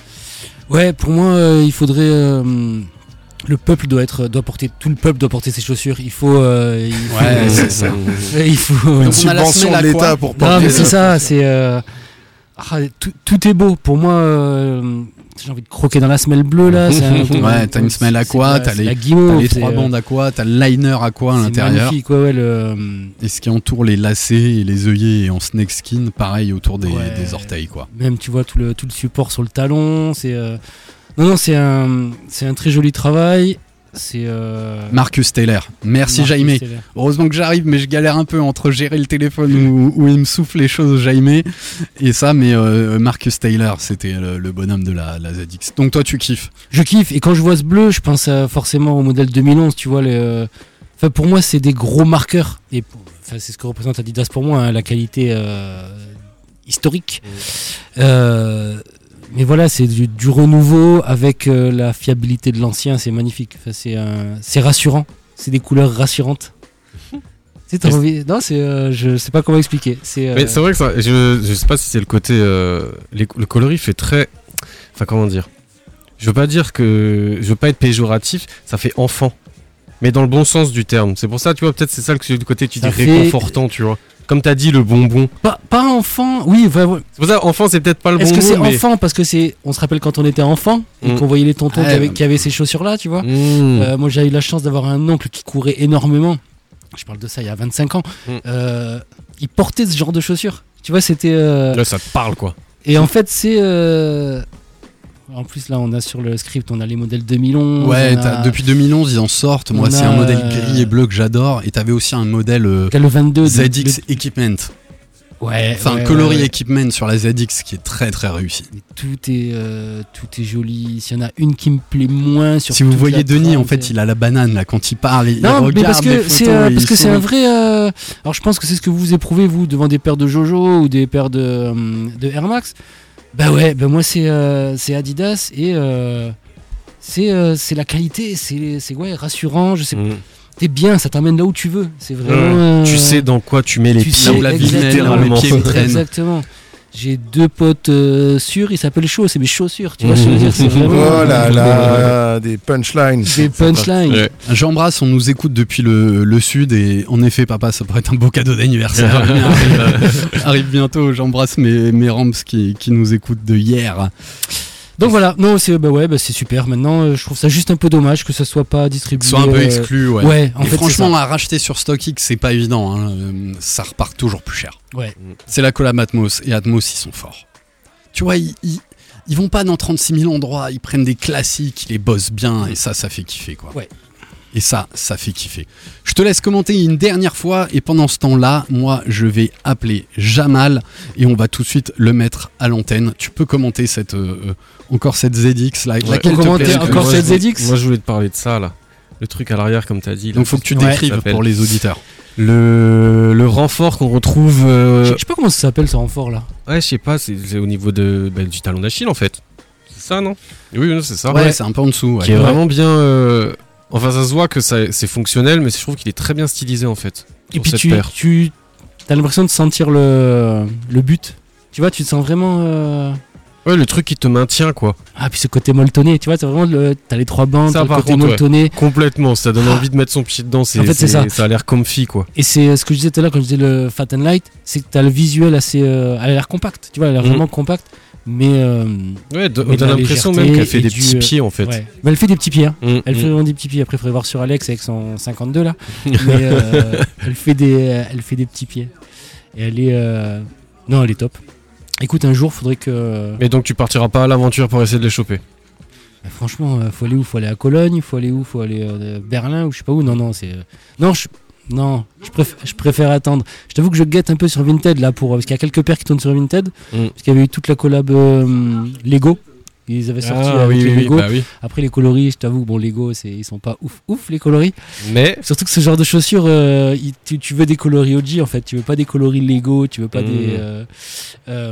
Ouais, pour moi, euh, il faudrait. euh, Le peuple doit être, doit porter, tout le peuple doit porter ses chaussures. Il faut, euh, il faut, Ouais, euh, c'est ça. il faut. Donc, Une on a la subvention semelle à de l'État quoi pour Non, porter mais ça. c'est ça, c'est. euh, ah, tout, tout est beau. Pour moi, euh, j'ai envie de croquer dans la semelle bleue là. C'est un- Ouais, t'as une semelle à c'est quoi, la- t'as c'est les- la T'as guimauve, les c'est, trois euh, bandes à quoi, t'as le liner à quoi à c'est l'intérieur. magnifique, ouais, ouais, le. Et ce qui entoure les lacets et les œillets en snake skin, pareil autour des, Ouais. des orteils quoi. Même tu vois tout le tout le support sur le talon, c'est euh, non non c'est un c'est un très joli travail, c'est euh... Marcus Taylor. Merci Marcus Jaime. Taylor. Heureusement que j'arrive, mais je galère un peu entre gérer le téléphone où, où il me souffle les choses, Jaime, et ça, mais euh, Marcus Taylor, c'était le, le bonhomme de la, la Z X. Donc toi, tu kiffes. Je kiffe et quand je vois ce bleu, je pense euh, forcément au modèle deux mille onze, tu vois les euh, enfin pour moi c'est des gros marqueurs et pour- enfin c'est ce que représente Adidas pour moi, hein, la qualité euh, historique. Euh, mais voilà, c'est du, du renouveau avec euh, la fiabilité de l'ancien, c'est magnifique. Enfin, c'est un- c'est rassurant, c'est des couleurs rassurantes. Tu sais, t'as Mais envie... Non, c'est, euh, je sais pas comment expliquer. C'est, euh, Mais c'est vrai que ça, je, je sais pas si c'est le côté. euh, les- le coloris fait très. Enfin, comment dire. Je veux pas dire que. Je veux pas être péjoratif, ça fait enfant. Mais dans le bon sens du terme. C'est pour ça, tu vois, peut-être c'est ça le le côté, tu Ça dis fait- réconfortant, tu vois. Comme t'as dit, le bonbon. pas, pas enfant, oui. enfin, ouais. C'est pour ça, enfant, c'est peut-être pas le Est-ce bon que c'est mot, mais. enfant parce que c'est, on se rappelle quand on était enfant et Mm. qu'on voyait les tontons Ouais, qui, avaient, bah- qui avaient ces chaussures-là, tu vois. Mmh. Euh, moi, j'ai eu la chance d'avoir un oncle qui courait énormément. Je parle de ça il y a vingt-cinq ans. Mm. Euh, il portait ce genre de chaussures. Tu vois, c'était. euh, Là, ça te parle, quoi. Et en fait, c'est. euh, En plus, là, on a sur le script, on a les modèles deux mille onze. Ouais, on a- t'as- depuis deux mille onze, ils en sortent. Moi, on c'est a, un modèle euh, gris et bleu que j'adore. Et t'avais aussi un modèle euh, T'as le vingt-deux. de- Z X de- Equipment. Ouais. Enfin, ouais, coloris ouais, ouais. Equipment sur la Z X qui est très très réussi. Mais tout est, euh, tout est joli. S'il y en a une qui me plaît moins sur Si vous toute voyez la Denis, trame, en fait, c'est- il a la banane là quand il parle. Il, Non, il mais parce regarde les que photos c'est euh, et parce il que c'est un sourit. vrai. euh, Alors, je pense que c'est ce que vous éprouvez vous devant des paires de Jojo ou des paires de euh, de Air Max. Bah ouais, bah moi c'est euh, c'est Adidas et euh, c'est euh, c'est la qualité, c'est c'est ouais rassurant. Je sais, Mmh. t'es bien, ça t'emmène là où tu veux. C'est vraiment. Ouais. euh, Tu sais dans quoi tu mets les tu pieds. sais où la exactement. vignette, là où les pieds me traînent. Exactement. J'ai deux potes euh, sûrs, ils s'appellent Chaud, c'est mes chaussures, tu vois ce que je veux dire, c'est vraiment Oh là là, des punchlines. des punchlines. Ouais. J'embrasse, on nous écoute depuis le, le sud et en effet, papa, ça pourrait être un beau cadeau d'anniversaire. arrive, arrive bientôt. J'embrasse mes, mes Rams qui, qui nous écoutent de hier. Donc voilà, non, c'est bah ouais, bah c'est super. Maintenant, euh, je trouve ça juste un peu dommage que ça soit pas distribué. Soit un peu euh, exclu, ouais. Ouais, en Et fait, franchement, c'est à racheter sur StockX, c'est pas évident. Hein. Euh, Ça repart toujours plus cher. ça. Ouais. C'est la collab Atmos et Atmos, ils sont forts. Tu vois, ils, ils, ils vont pas dans trente-six mille endroits, ils prennent des classiques, ils les bossent bien et ça, ça fait kiffer quoi. Ouais. Et ça, ça fait kiffer. Je te laisse commenter une dernière fois et pendant ce temps-là, moi, je vais appeler Jamal et on va tout de suite le mettre à l'antenne. Tu peux commenter cette euh, euh, encore cette Z X là, Ouais. laquelle te Commenter plaît le encore plus. cette Moi, Z X. Moi, je voulais te parler de ça, là. Le truc à l'arrière, comme t'as dit. Là. Donc faut que tu Ouais. décrives Ça s'appelle- pour les auditeurs. Le, le renfort qu'on retrouve. euh, Je je sais pas comment ça s'appelle ce renfort là. Ouais, je sais pas, c'est c'est au niveau de, bah, du talon d'Achille en fait. C'est ça, non? Oui, oui, c'est ça. Ouais, c'est un peu en dessous. Ouais. Qui est vraiment bien. euh, Enfin, ça se voit que ça- c'est fonctionnel, mais je trouve qu'il est très bien stylisé en fait. Et sur puis cette tu, paire. tu t'as l'impression de sentir le, le but. Tu vois, tu te sens vraiment. Euh... Ouais, le truc qui te maintient, quoi. Ah, puis ce côté molletonné, tu vois, t'as vraiment le, t'as les trois bandes, Ça, le par côté contre, ouais. molletonné. Complètement, ça donne Ah. envie de mettre son pied dedans. C'est, En fait, c'est ça. Ça a l'air comfy, quoi. Et c'est euh, ce que je disais tout à l'heure quand je disais le Fat and Light, c'est que t'as le visuel assez. Euh, elle a l'air compact, tu vois, elle a l'air Mm. vraiment compact, mais. Euh, Ouais, d- mais de on a la l'impression légèreté même qu'elle fait et des du, petits euh, pieds, en fait. ouais. Mais elle fait des petits pieds, hein. Mm, Elle mm. fait vraiment des petits pieds. Après, il faudrait voir sur Alex avec son cinquante-deux là. Mais euh, elle fait des, elle fait des petits pieds. Et elle est, euh, non, elle est top. Écoute, un jour, faudrait que. Mais donc tu partiras pas à l'aventure pour essayer de les choper. Bah, franchement, euh, faut aller où? Faut aller à Cologne? Faut aller où? Faut aller euh, Berlin ou je sais pas où? Non, non, c'est. euh, Non, je. Non, je, préf- je préfère attendre. Je t'avoue que je guette un peu sur Vinted là pour parce qu'il y a quelques paires qui tournent sur Vinted Mm. parce qu'il y avait eu toute la collab euh, Lego. Ils avaient sorti Ah avec oui, les oui, Lego. bah oui. Après les coloris, je t'avoue, bon Lego, c'est ils sont pas ouf ouf les coloris. Mais Surtout que ce genre de chaussures, euh, il- tu, tu veux des coloris O G en fait. Tu veux pas des coloris Lego, tu veux pas Mm. des. Euh, euh,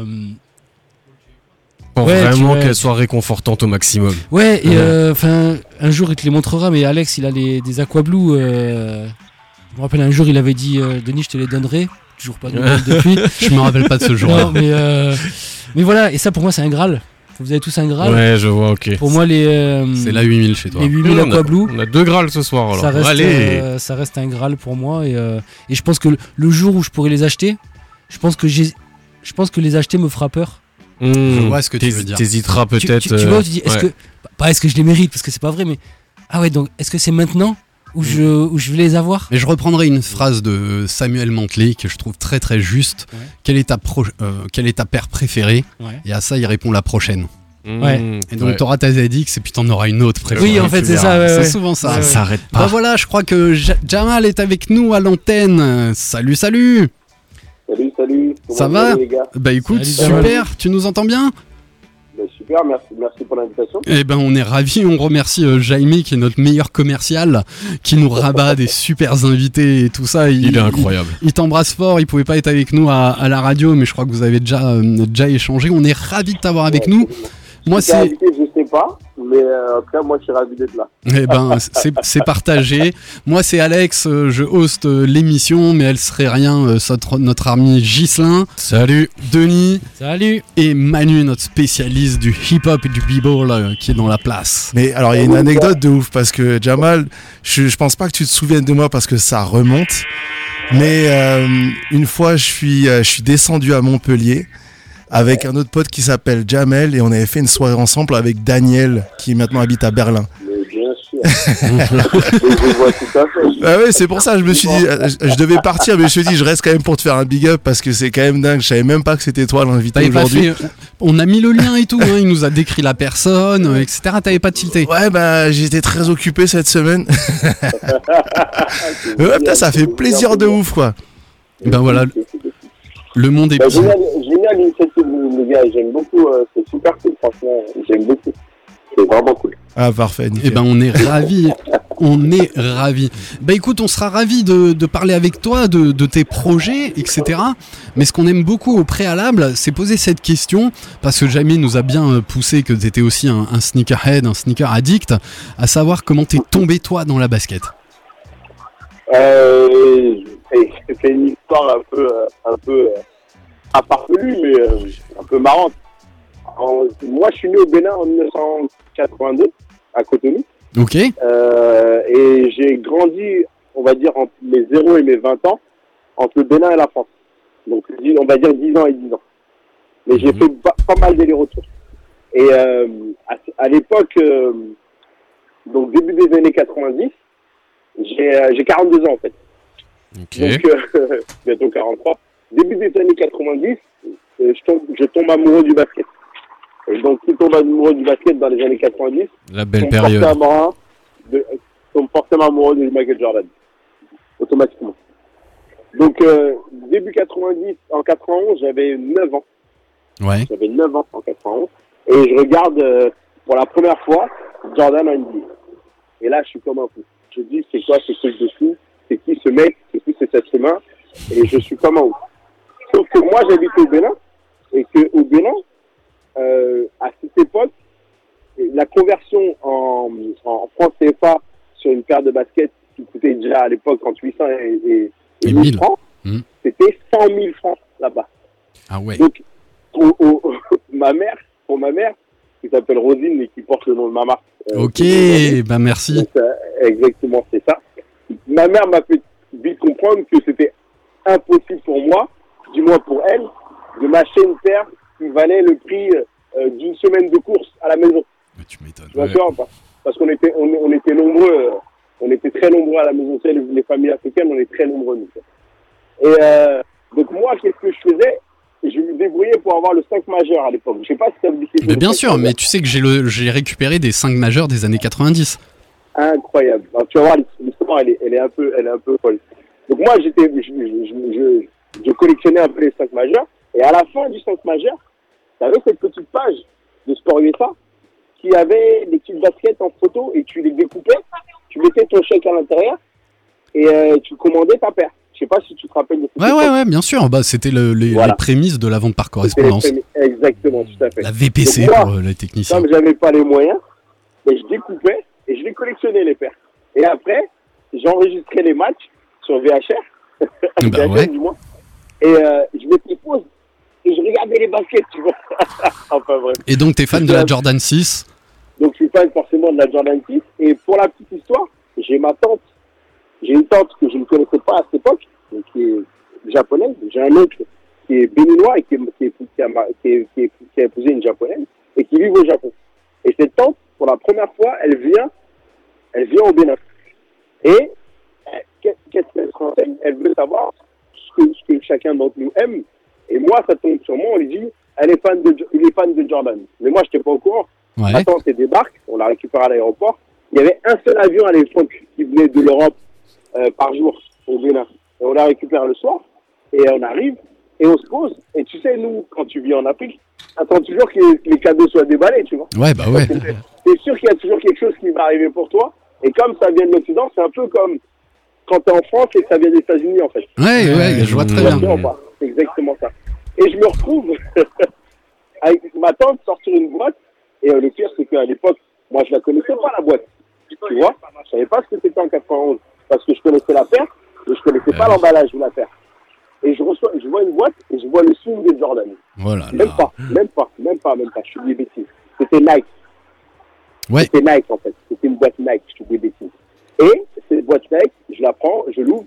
pour Ouais, tu vraiment vois, qu'elle tu- soit réconfortante au maximum. Ouais, et Ouais. euh, enfin, un jour il te les montrera, mais Alex il a les, des Aquablue. Euh, je me rappelle un jour il avait dit euh, Denis, je te les donnerai. Toujours pas de nouvelles depuis. Je me rappelle pas de ce jour-là. Non, mais, euh, mais voilà, et ça pour moi c'est un Graal. Vous avez tous un Graal. Ouais, je vois, ok. Pour moi, les, euh, C'est la huit mille chez toi. les huit mille on, a, Aquablue, on a deux Graals ce soir, alors. ça reste, Allez. euh, ça reste un Graal pour moi. Et, euh, et je pense que le, le jour où je pourrais les acheter, je pense que, j'ai, je pense que les acheter me fera peur. Mmh. Je vois ce que tu T'hés- veux dire. T'hésiteras Tu- peut-être. Tu, tu, vois, tu dis, est-ce euh, ouais. que. Pas est-ce que je les mérite, parce que c'est pas vrai, mais. Ah ouais, donc est-ce que c'est maintenant où, je, où je vais les avoir? Mais je reprendrai une phrase de Samuel Mantley que je trouve très très juste. Ouais. Quelle est ta, pro- euh, quelle est ta paire préférée? Ouais. Et à ça, il répond la prochaine. Mmh, Ouais. Et donc, ouais. t'auras ta Z X et puis t'en auras une autre préférée. Oui, en fait, tu c'est verras. ça, ouais, c'est ouais. souvent ça. Ça Ouais. s'arrête pas. Bah voilà, je crois que Ja- Jamal est avec nous à l'antenne. Salut, salut. Salut, salut. Comment Ça vous va allez, les gars? Bah écoute, Salut, Jamal. super. Tu nous entends bien? Bah, super, merci, merci pour l'invitation. Eh ben, on est ravis. On remercie euh, Jaime qui est notre meilleur commercial, qui nous rabat des super invités et tout ça. Il est incroyable. Il, il t'embrasse fort. Il pouvait pas être avec nous à, à la radio, mais je crois que vous avez déjà euh, déjà échangé. On est ravis de t'avoir avec Ouais, nous. absolument. Moi, Si t'es c'est invité, je sais pas, mais euh, en tout cas, moi, je suis ravi d'être là. eh ben, c'est c'est partagé. Moi, c'est Alex. euh, Je host euh, l'émission, mais elle serait rien euh, sans notre, notre ami Ghislain, Salut. Denis Salut. et Manu, notre spécialiste du hip-hop et du b-ball euh, qui est dans la place. Mais alors, il y a une anecdote de ouf parce que Jamal, je, je pense pas que tu te souviennes de moi parce que ça remonte. Mais euh, une fois, je suis, euh, je suis descendu à Montpellier avec un autre pote qui s'appelle Jamel et on avait fait une soirée ensemble avec Daniel qui maintenant habite à Berlin. Mais bien sûr. je vois tout à fait. Ah ouais, c'est pour ça, je me suis dit, euh, je, je devais partir, mais je me suis dit, je reste quand même pour te faire un big up parce que c'est quand même dingue. Je savais même pas que c'était toi l'invité T'avais pas aujourd'hui. fait. On a mis le lien et tout. Hein, il nous a décrit la personne, euh, et cetera. T'avais pas tilté. Ouais, bah j'étais très occupé cette semaine. Ouais, putain, ça fait plaisir de ouf, quoi. Ben voilà, le monde est Bah, petit. génial, génial l'initiative, les gars. J'aime beaucoup. euh, c'est super cool, franchement. J'aime beaucoup. C'est vraiment cool. Ah, parfait, Eh nickel. ben, on est ravis. On est ravis. Bah écoute, on sera ravis de, de parler avec toi de, de tes projets, et cetera. Mais ce qu'on aime beaucoup au préalable, c'est poser cette question, parce que Jamie nous a bien euh, poussé que tu étais aussi un, un sneakerhead, un sneaker addict, à savoir comment t'es tombé toi dans la basket. Euh, c'est c'est une histoire un peu, euh, un peu euh, farfelue, mais euh, un peu marrante. En- moi, je suis né au Bénin en dix-neuf cent quatre-vingt-deux, à Cotonou. Ok. Euh, et j'ai grandi, on va dire, entre mes zéro et mes vingt ans, entre le Bénin et la France. Donc, on va dire dix ans et dix ans. Mais j'ai fait pas, pas mal d'allers-retours. Et euh, à, à l'époque, euh, donc début des années quatre-vingt-dix, j'ai euh, j'ai quarante-deux ans en fait. Ok. Donc, euh, bientôt quarante-trois. Début des années quatre-vingt-dix, euh, je, tombe, je tombe amoureux du basket. Et donc, qui tombe amoureux du basket dans les années quatre-vingt-dix, La belle tombe période. forcément, de, tombe forcément amoureux de Michael Jordan. Automatiquement. Donc, euh, début quatre-vingt-dix, en quatre-vingt-onze, j'avais neuf ans. Ouais. J'avais neuf ans en quatre-vingt-onze. Et je regarde euh, pour la première fois Jordan en N B A. Et là, je suis comme un fou. Je dis, c'est quoi ce truc de fou? C'est qui ce mec? C'est qui cet être humain? Et je suis comme un ouf. Sauf que moi, j'habite au Bénin. Et qu'au Bénin, euh, à cette époque, la conversion en, en francs C F A sur une paire de baskets qui coûtait déjà à l'époque entre huit cents et, et, et Et mille mille. francs, Mmh. c'était cent mille francs là-bas. Ah ouais. Donc, au, au, ma mère, pour ma mère, qui s'appelle Rosine et qui porte le nom de ma marque. Euh, Ok, bah merci. donc, euh, exactement, c'est ça. Ma mère m'a fait vite comprendre que c'était impossible pour moi, du moins pour elle, de m'acheter une paire qui valait le prix euh, d'une semaine de course à la maison. Mais tu m'étonnes. Tu vois, tu vois, pas parce qu'on était, on, on était nombreux, euh, on était très nombreux à la maison. Tu sais, les, les familles africaines, on est très nombreux. Nous, et euh, donc moi, qu'est-ce que je faisais? Je me débrouillais pour avoir le cinq majeur à l'époque. Je sais pas si ça vous dit quelque chose. Mais bien sûr, mais tu sais que j'ai le, j'ai récupéré des cinq majeurs des années quatre-vingt-dix. Incroyable. Alors, tu vas voir, l'histoire, elle est, elle est un peu, elle est un peu folle. Donc moi, j'étais, je, je, je, je, je collectionnais un peu les cinq majeurs. Et à la fin du cinq majeur, tu avais cette petite page de Sport U S A qui avait des petites baskets en photo et tu les découpais, tu mettais ton chèque à l'intérieur et euh, tu commandais ta paire. Je sais pas si tu te rappelles de cette Ouais, époque. ouais, ouais, bien sûr. Bah, c'était le, les, Voilà. les prémices de la vente par correspondance. C'était les prémices. Exactement, tout à fait. La V P C Donc moi, pour euh, les techniciens. comme j'avais pas les moyens, et je découpais et je les collectionnais les paires. Et après, j'enregistrais les matchs sur V H R, Bah V H R ouais. du moins, et euh, je mettais pause et je regardais les baskets, tu vois. Enfin bref. Et donc, t'es fan de la Jordan six. Donc je suis fan forcément de la Jordan six. Et pour la petite histoire, j'ai ma tante, j'ai une tante que je ne connaissais pas à cette époque, donc qui est japonaise. J'ai un oncle qui est béninois et qui, est, qui, est, qui, a, qui, est, qui, est, qui a épousé une japonaise et qui vit au Japon. Et cette tante, pour la première fois, elle vient, elle vient au Bénin. Et qu'est-ce qu'elle se renseigne? Elle veut savoir ce que, ce que chacun d'entre nous aime. Et moi, ça tombe sur moi, on lui dit, elle est fan de, il est fan de Jordan. Mais moi, je n'étais pas au courant. Ouais. Ma tante débarque, on la récupère à l'aéroport. Il y avait un seul avion à l'époque qui venait de l'Europe euh, par jour au Bénin. Et on la récupère le soir, et on arrive, et on se pose. Et tu sais, nous, quand tu vis en Afrique, attends toujours que les, les cadeaux soient déballés, tu vois. Ouais, bah ouais. C'est sûr qu'il y a toujours quelque chose qui va arriver pour toi. Et comme ça vient de l'Occident, c'est un peu comme quand tu es en France et que ça vient des États-Unis, en fait. Ouais, ouais, je vois très bien. Non, pas. C'est exactement ça. Et je me retrouve avec ma tante sortir une boîte. Et euh, le pire, c'est qu'à l'époque, moi, je la connaissais pas, la boîte. Tu vois, je savais pas ce que c'était en quatre-vingt-onze. Parce que je connaissais la paire, mais je connaissais pas l'emballage de la paire. Et je reçois, je vois une boîte et je vois le signe de Jordan. Voilà. Même pas, même pas, même pas, même pas. Je suis des bêtises. C'était Nike. Ouais. C'était Nike, en fait. C'était une boîte Nike, je suis des bêtises. Et cette boîte Nike, je la prends, je l'ouvre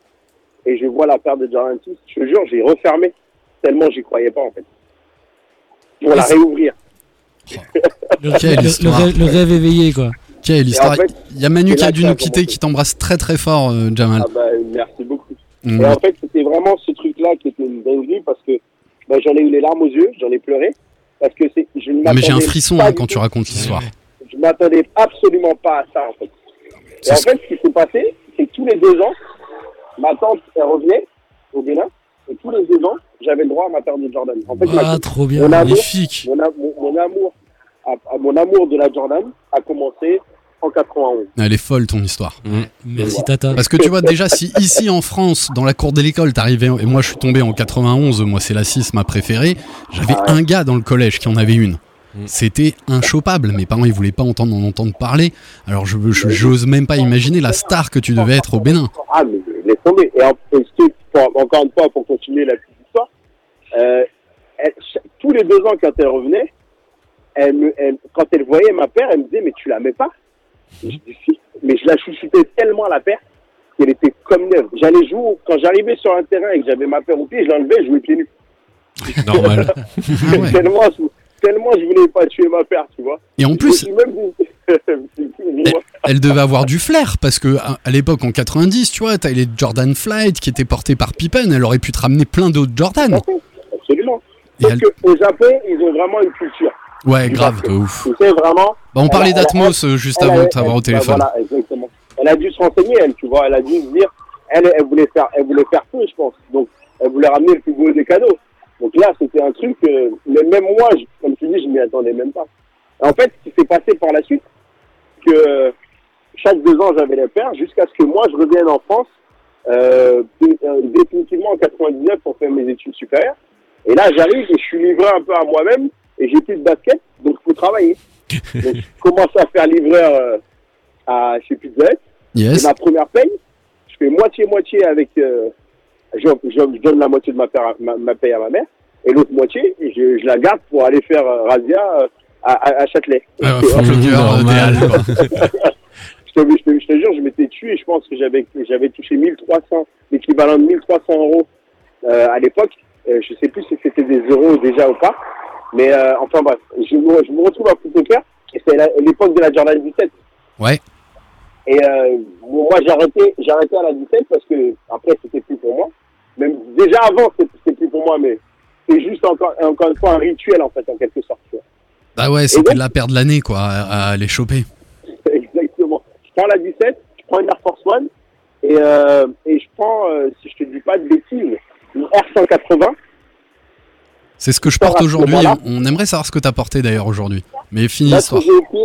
et je vois la paire de Jordan six. Je te jure, j'ai refermé tellement j'y croyais pas, en fait. Pour la réouvrir. Le, Quelle le- histoire. le rêve, le rêve éveillé, quoi. Quelle histoire. en fait, Il y a Manu c'est qui a là dû que ça nous a quitter, commencé. qui t'embrasse très très fort, euh, Jamal. Ah bah, merci beaucoup. Mm. Et en fait, c'était vraiment ce truc-là qui était une dinguerie parce que bah, j'en ai eu les larmes aux yeux, j'en ai pleuré. Parce que c'est, je ne Non, mais j'ai un m'attendais frisson pas hein, du quand tout. tu racontes l'histoire. Je m'attendais absolument pas à ça, en fait. Et en fait, ce qui s'est passé, c'est que tous les deux ans, ma tante, elle revenait au Bénin, et tous les deux ans, j'avais le droit à ma paire de Jordan. En fait, Ah, ma- trop bien. mon amour, Magnifique. mon, a- mon- mon amour, à- à- mon amour de la Jordan a commencé en quatre-vingt-onze. Elle est folle ton histoire. Merci, Tata. Parce que tu vois, déjà, si ici en France, dans la cour de l'école, t'arrivais, et moi je suis tombé en quatre-vingt-onze, moi c'est la six, ma préférée, j'avais un gars dans le collège qui en avait une. C'était inchopable. Mes parents ils voulaient pas entendre en entendre parler. Alors je je- j'ose même pas imaginer la star que tu devais être au Bénin. Ah, mais laisse tomber. Et en, et ce qui- pour- encore une fois, pour continuer la petite histoire, euh, elle- ch- tous les deux ans, quand elle revenait, elle me, elle- quand elle voyait ma paire, elle me disait, mais tu la mets pas? Je dis si. Mais je la chouchoutais tellement, la paire, qu'elle était comme neuve. J'allais jouer, quand j'arrivais sur un terrain et que j'avais ma paire au pied, je l'enlevais, je jouais pieds nus. Normal. Ah ouais. tellement, je, tellement je voulais pas tuer ma paire, tu vois. Et en Je plus, me suis même dit- Dis-moi. elle devait avoir du flair parce que à, à l'époque en quatre-vingt-dix, tu vois, t'as les Jordan Flight qui étaient portés par Pippen. Elle aurait pu te ramener plein d'autres Jordan. Absolument. Et Sauf elle- qu'au Japon, ils ont vraiment une culture. Ouais, Du grave, basket. de ouf. Tu sais, vraiment. Bah, on elle parlait a- elle a- d'Atmos euh, juste elle avant a- de t'avoir au elle- téléphone. bah, voilà, exactement. Elle a dû se renseigner, elle, tu vois. Elle a dû se dire, elle, elle voulait faire, elle voulait faire peu, je pense. Donc, elle voulait ramener le plus beau des cadeaux. Donc là, c'était un truc, euh, mais même moi, je- comme tu dis, je m'y attendais même pas. En fait, ce qui s'est passé par la suite, que euh, chaque deux ans, j'avais les paires, jusqu'à ce que moi, je revienne en France, euh, dé- euh, définitivement en quatre-vingt-dix-neuf pour faire mes études supérieures. Et là, j'arrive et je suis livré un peu à moi-même, et j'ai plus de basket, donc il faut travailler. Donc, je commence à faire livreur euh, à, chez Pizza Hut. Yes. C'est ma première paye. Je fais moitié-moitié avec, euh, je, je, je donne la moitié de ma, paire, ma, ma paye à ma mère, et l'autre moitié, je, je la garde pour aller faire euh, razzia euh, à, à, à Châtelet. Ah, faut le cœur des Halles, quoi. je, te, je, te, je te jure, je m'étais tué, je pense que j'avais, j'avais touché mille trois cents, l'équivalent de mille trois cents euros euh, à l'époque. Euh, je sais plus si c'était des euros déjà ou pas, mais euh, enfin bref, je me, je me retrouve à Foot Poker, et c'est la, l'époque de la Jordan dix-sept. Ouais. Et euh, moi j'ai arrêté, j'ai arrêté à la dix-sept parce que après c'était plus pour moi. Même déjà avant c'était, c'était plus pour moi, mais c'est juste encore, encore une fois un rituel en fait en quelque sorte. Bah ouais, c'était donc, la paire de l'année quoi, à, à les choper. Exactement. Je prends la dix-sept, je prends une Air Force One et euh, et je prends, euh, si je te dis pas de bêtises, une R cent quatre-vingts. C'est ce que je porte aujourd'hui. On aimerait savoir ce que t'as porté d'ailleurs aujourd'hui. Mais fini l'histoire.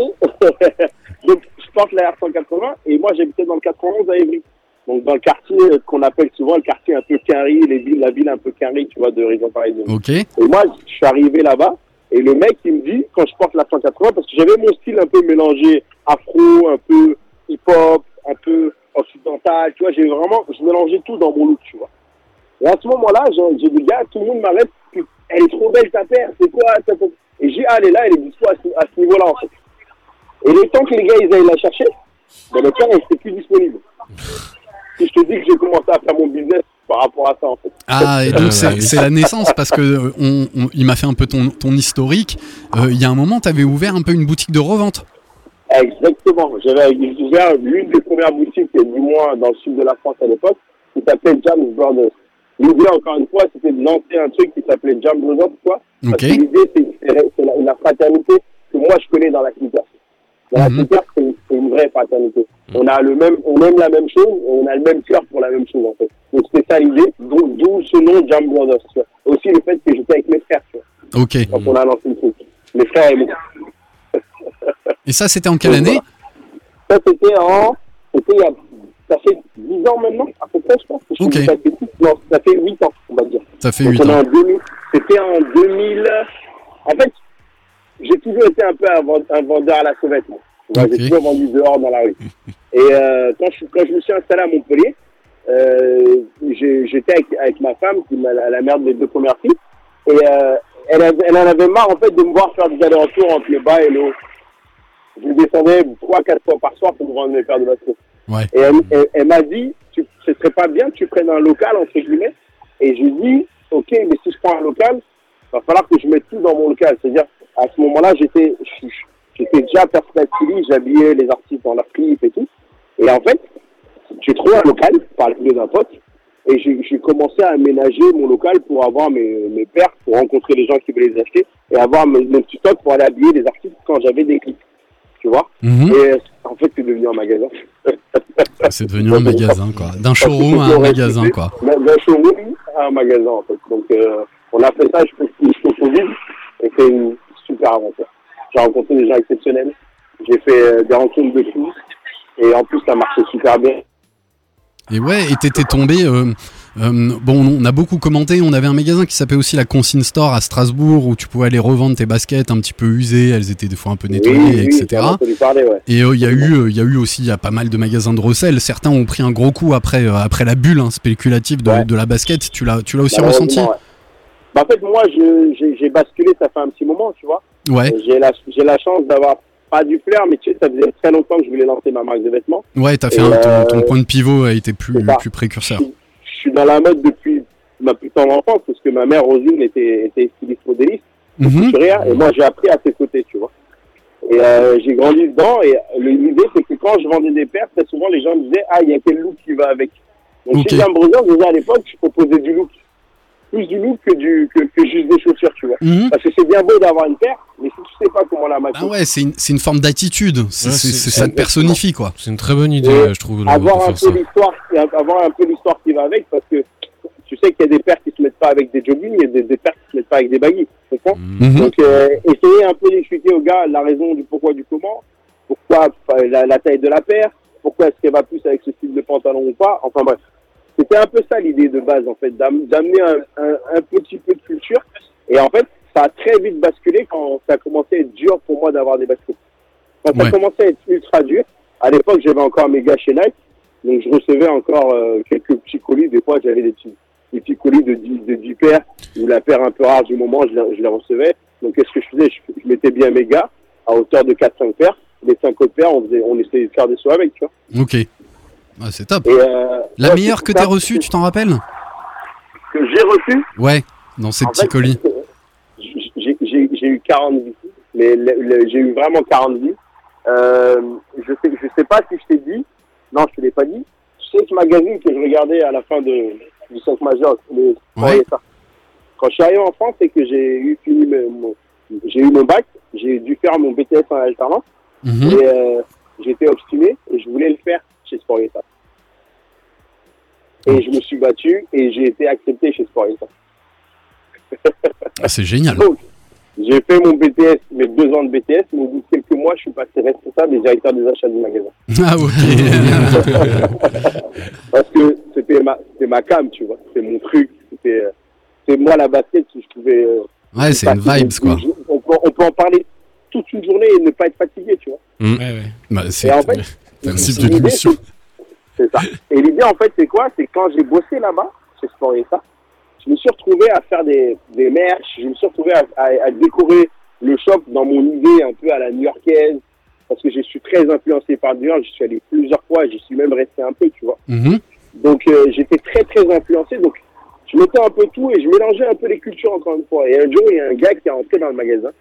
Donc je porte la R cent quatre-vingts et moi j'habitais dans le quatre-vingt-onze à Évry. Donc dans le quartier qu'on appelle souvent le quartier un peu carré, les villes, la ville un peu carrée, tu vois, de région parisienne. Ok. Et moi je suis arrivé là-bas et le mec il me dit quand je porte la cent quatre-vingts, parce que j'avais mon style un peu mélangé afro, un peu hip-hop, un peu occidental, tu vois, j'ai vraiment, je mélangeais tout dans mon look, tu vois. Et à ce moment-là, j'ai, j'ai des gars, tout le monde m'arrête, elle est trop belle ta paire, c'est quoi ta paire? Et j'ai dit, ah, elle est là, elle est dispo à ce, à ce niveau-là, en fait. Et le temps que les gars, ils aillent la chercher, ben, le paire, elle n'était plus disponible. Si je te dis que j'ai commencé à faire mon business par rapport à ça, en fait. Ah, et donc c'est, c'est la naissance, parce que on, on, il m'a fait un peu ton, ton historique. Euh, il y a un moment, tu avais ouvert un peu une boutique de revente. Exactement. J'avais ouvert l'une des premières boutiques, du moins dans le sud de la France à l'époque, qui s'appelait Jam Brothers. L'idée, encore une fois, c'était de lancer un truc qui s'appelait Jam Brothers, quoi. Parce okay. que l'idée, c'est, c'est, c'est la, la fraternité que moi, je connais dans la sneaker. Dans mm-hmm. la sneaker, c'est, c'est une vraie fraternité. On a le même, on aime la même chose, on a le même cœur pour la même chose, en fait. Donc, c'est ça l'idée, d'où, d'où ce nom Jam Brothers, tu vois. Aussi le fait que j'étais avec mes frères, tu vois. Ok. Quand on a lancé le truc. Mes frères et moi. Et ça, c'était en quelle année? Ça, c'était en, c'était il y a, ça fait dix ans maintenant, à peu près, je pense. Je ok. Ça fait, non, ça fait huit ans, on va dire. Ça fait donc huit ans. En deux mille, c'était en deux mille. En fait, j'ai toujours été un peu un vendeur à la sauvette, moi. Okay. J'ai toujours vendu dehors dans la rue. Et euh, quand, je, quand je me suis installé à Montpellier, euh, j'ai, j'étais avec, avec ma femme, qui m'a, la mère de mes deux premières filles, et euh, elle, avait, elle en avait marre en fait de me voir faire des allers-retours entre le bas et le haut. Je descendais trois quatre fois par soir pour me rendre mes paires de basket. Ouais. Et elle, elle, elle m'a dit, tu, ce serait pas bien que tu prennes un local, entre guillemets. Et je lui ai dit, ok, mais si je prends un local, il va falloir que je mette tout dans mon local. C'est-à-dire, à ce moment-là, j'étais, j'étais déjà personnel styliste, j'habillais les artistes dans leur clip et tout. Et en fait, j'ai trouvé un local par le biais d'un pote. Et j'ai, j'ai commencé à aménager mon local pour avoir mes, mes paires, pour rencontrer les gens qui voulaient les acheter, et avoir mes, mes petits stocks pour aller habiller les artistes quand j'avais des clips. Tu vois, mm-hmm. Et en fait, c'est devenu un magasin. C'est devenu un magasin, quoi. D'un showroom à un magasin, quoi. D'un showroom à un magasin, en fait. Donc, euh, on a fait ça, je pense, jusqu'au Covid, et c'est une super aventure. J'ai rencontré des gens exceptionnels, j'ai fait euh, des rencontres de fous, et en plus, ça marchait super bien. Et ouais, et t'étais tombé. Euh, euh, bon, on a beaucoup commenté. On avait un magasin qui s'appelait aussi la Consigne Store à Strasbourg où tu pouvais aller revendre tes baskets un petit peu usées. Elles étaient des fois un peu nettoyées, oui, oui, et cetera. Parler, ouais. Et il euh, y a eu, il euh, y a eu aussi, il y a pas mal de magasins de recel. Certains ont pris un gros coup après, euh, après la bulle hein, spéculative de, ouais. de la basket. Tu l'as, tu l'as aussi ressenti? Ouais. Bah, en fait, moi, je, j'ai, j'ai basculé. Ça fait un petit moment, tu vois. Ouais. J'ai la, j'ai la chance d'avoir. Pas du flair, mais tu sais, ça faisait très longtemps que je voulais lancer ma marque de vêtements. Ouais, t'as fait un, euh, ton, ton point de pivot a été plus, plus précurseur. Je, je suis dans la mode depuis ma plus tendre enfance, parce que ma mère, Rosine, était, était styliste modéliste, mm-hmm. et moi, j'ai appris à ses côtés, tu vois. Et euh, j'ai grandi dedans, et l'idée, c'est que quand je vendais des paires, très souvent, les gens me disaient, ah, il y a quel look qui va avec. Donc, okay. Chez Jam Brothers, déjà à l'époque, je proposais du look. Plus du look que, du, que, que juste des chaussures, tu vois. Mm-hmm. Parce que c'est bien beau d'avoir une paire, mais si tu sais pas comment la matcher. Ah ouais, c'est une, c'est une forme d'attitude. C'est, ouais, c'est, c'est, c'est ça te personnifie, quoi. C'est une très bonne idée, et je trouve. Avoir un, peu l'histoire, avoir un peu l'histoire qui va avec, parce que tu sais qu'il y a des paires qui se mettent pas avec des joggings, et des, des paires qui se mettent pas avec des baguilles. C'est ça? Mm-hmm. Donc, euh, essayer un peu d'expliquer aux gars la raison du pourquoi du comment, pourquoi la, la taille de la paire, pourquoi est-ce qu'elle va plus avec ce style de pantalon ou pas. Enfin bref. C'était un peu ça l'idée de base, en fait, d'amener un, un, un petit peu de culture. Et en fait, ça a très vite basculé quand ça a commencé à être dur pour moi d'avoir des baskets. Quand ça ouais. a commencé à être ultra dur, à l'époque, j'avais encore mes gars chez Nike, donc je recevais encore euh, quelques petits colis. Des fois, j'avais des petits, des petits colis de dix, de dix paires, ou la paire un peu rare du moment, je les, je les recevais. Donc, qu'est-ce que je faisais? Je, je mettais bien mes gars à hauteur de quatre cinq paires. Les cinq autres paires, on, faisait, on essayait de faire des sauts avec, tu vois. Ok. Ah, c'est top. Et, euh, La ouais, meilleure que t'aies reçue, tu t'en rappelles? Que j'ai reçue? Ouais, dans ces En petits fait, colis. J'ai, j'ai, j'ai eu quarante vies, mais le, le, j'ai eu vraiment quarante vies. Euh, je sais, je sais pas si je t'ai dit, non, je te l'ai pas dit. Tu sais ce magazine que je regardais à la fin de, du cinq majeur, le, Ouais. ça. Quand je suis arrivé en France, c'est que j'ai eu fini mon, j'ai eu mon bac, j'ai dû faire mon B T S en alternance, Mhm. et euh, j'étais obstiné et je voulais le faire chez Sport-État. Et je me suis battu et j'ai été accepté chez Sport-État. Ah, c'est génial. Donc, j'ai fait mon B T S, mes deux ans de B T S, mais au bout de quelques mois, je suis passé responsable et directeur des achats du magasin. Ah, ok. Parce que c'était ma, c'était ma cam, tu vois. C'était mon truc. C'était, euh, c'est moi la basket si je pouvais. euh, Ouais, c'est une fatiguer. vibes, quoi. On peut, on peut en parler toute une journée et ne pas être fatigué, tu vois. Mm. Ouais, ouais. Bah, c'est Et en fait, le principe l'idée, d'une émission. c'est- c'est ça. Et l'idée, en fait, c'est quoi? C'est quand j'ai bossé là-bas, chez Sport et ça, je me suis retrouvé à faire des, des merch, je me suis retrouvé à, à, à décorer le shop dans mon idée un peu à la new-yorkaise, parce que je suis très influencé par New York, j'y suis allé plusieurs fois, j'y suis même resté un peu, tu vois. Mhm. Donc euh, j'étais très très influencé, donc je mettais un peu tout et je mélangeais un peu les cultures encore une fois. Et un jour, il y a un gars qui est rentré dans le magasin,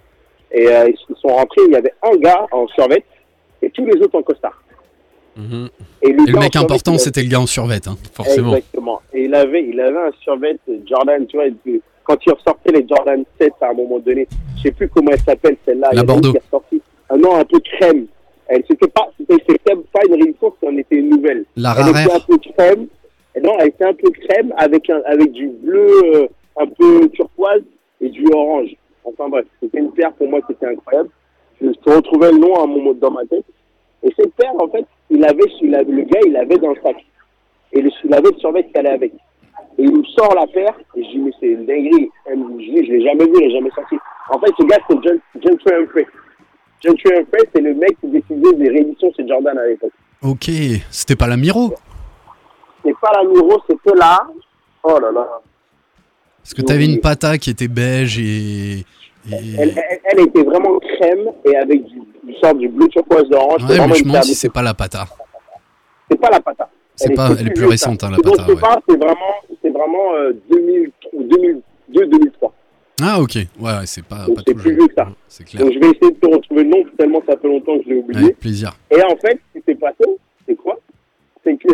et euh, ils sont rentrés, il y avait un gars en survêt et tous les autres en costard. Mhm. Et le, Et le gars en mec survêt, important, il avait- c'était le gars en survêt. Hein. Forcément. Exactement. Et il avait, il avait un survêt Jordan, tu vois, et quand il ressortait les Jordan sept à un moment donné, je sais plus comment elle s'appelle celle-là. La il y en a une Bordeaux. qui est ressortie. Un nom un peu crème. Elle, c'était pas, c'était, c'était pas une réédition, c'en était une nouvelle. La Elle était rare. un peu crème. Et non, elle était un peu crème avec un, avec du bleu, euh, un peu turquoise et du orange. Enfin bref, c'était une paire pour moi qui était incroyable. Je, je retrouvais le nom à un moment dans ma tête. Et cette paire, en fait, il avait, il avait, le gars, il l'avait dans le sac. Et le, il avait le survêt qui allait avec. Et il me sort la paire, et je dis, mais c'est une dinguerie. Et je dis, je l'ai jamais vu, je l'ai jamais sorti. En fait, ce gars, c'est John, John Trey Humphrey. John Trey Humphrey, c'est le mec qui décidait des rééditions chez Jordan à l'époque. Ok, c'était pas la Miro. C'est pas la Miro, c'était là. Oh là là. Parce que t'avais une pata qui était beige et. et- Elle, elle, elle était vraiment crème et avec du, du sort du bleu turquoise d'orange. Ouais, mais je me demande si c'est pas la pata. C'est pas la pata. C'est pas, elle est plus récente, hein, la Ce dont pata. je Ouais. parle, c'est vraiment, c'est vraiment euh, deux mille deux deux mille trois. Ah, ok. Ouais, ouais, c'est pas, Donc pas c'est tout plus jeune. vieux que ça. C'est clair. Donc je vais essayer de te retrouver le nom tellement ça fait longtemps que je l'ai oublié. Avec plaisir. Et en fait, ce qui s'est passé, c'est quoi? C'est que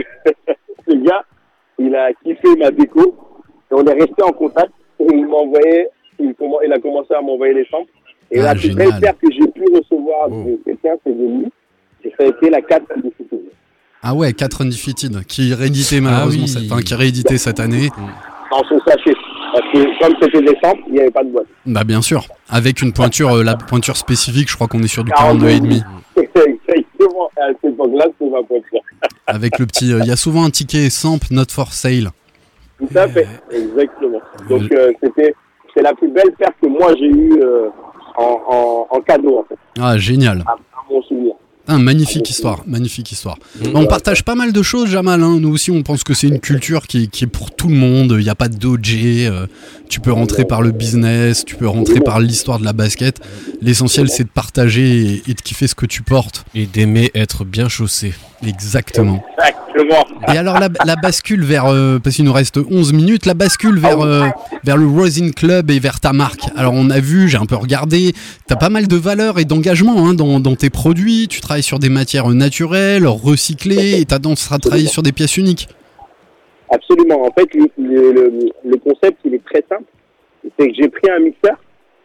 ce gars, il a kiffé ma déco et on est resté en contact. Et il m'a envoyé, il, comm- il a commencé à m'envoyer les samples. Et Ah, la plus génial. belle paire que j'ai pu recevoir Oh. de quelqu'un, c'est de lui. Et ça a été la quatre de Foucault. Ah ouais, quatre Undefeated, qui réédité malheureusement, oui. cette, enfin, qui réédité cette année. Dans son sachet. Parce que comme c'était des samples, il n'y avait pas de boîte. Bah bien sûr, avec une pointure, euh, la pointure spécifique, je crois qu'on est sur du quarante-deux virgule cinq. Exactement. À cette époque-là, c'est ma pointure. Avec le petit, il y a souvent un ticket sample not for sale. Tout à fait. Exactement. Donc euh, c'était, c'est la plus belle paire que moi j'ai eue euh, en, en, en cadeau en fait, Ah génial. à, à mon souvenir. Ah, magnifique histoire, magnifique histoire. On partage pas mal de choses, Jamal. Hein. Nous aussi, on pense que c'est une culture qui, qui est pour tout le monde. Il n'y a pas de dodger. Euh, tu peux rentrer par le business, tu peux rentrer par l'histoire de la basket. L'essentiel, c'est de partager et, et de kiffer ce que tu portes. Et d'aimer être bien chaussé. Exactement. Exactement. Et alors, la, la bascule vers... euh, parce qu'il nous reste onze minutes, la bascule vers, euh, vers le Rosin Club et vers ta marque. Alors, on a vu, j'ai un peu regardé, tu as pas mal de valeurs et d'engagement hein, dans, dans tes produits. Tu travailles sur des matières naturelles, recyclées, et tu as tendance à travailler sur des pièces uniques. Absolument. En fait, le, le, le, le concept, il est très simple. C'est que j'ai pris un mixeur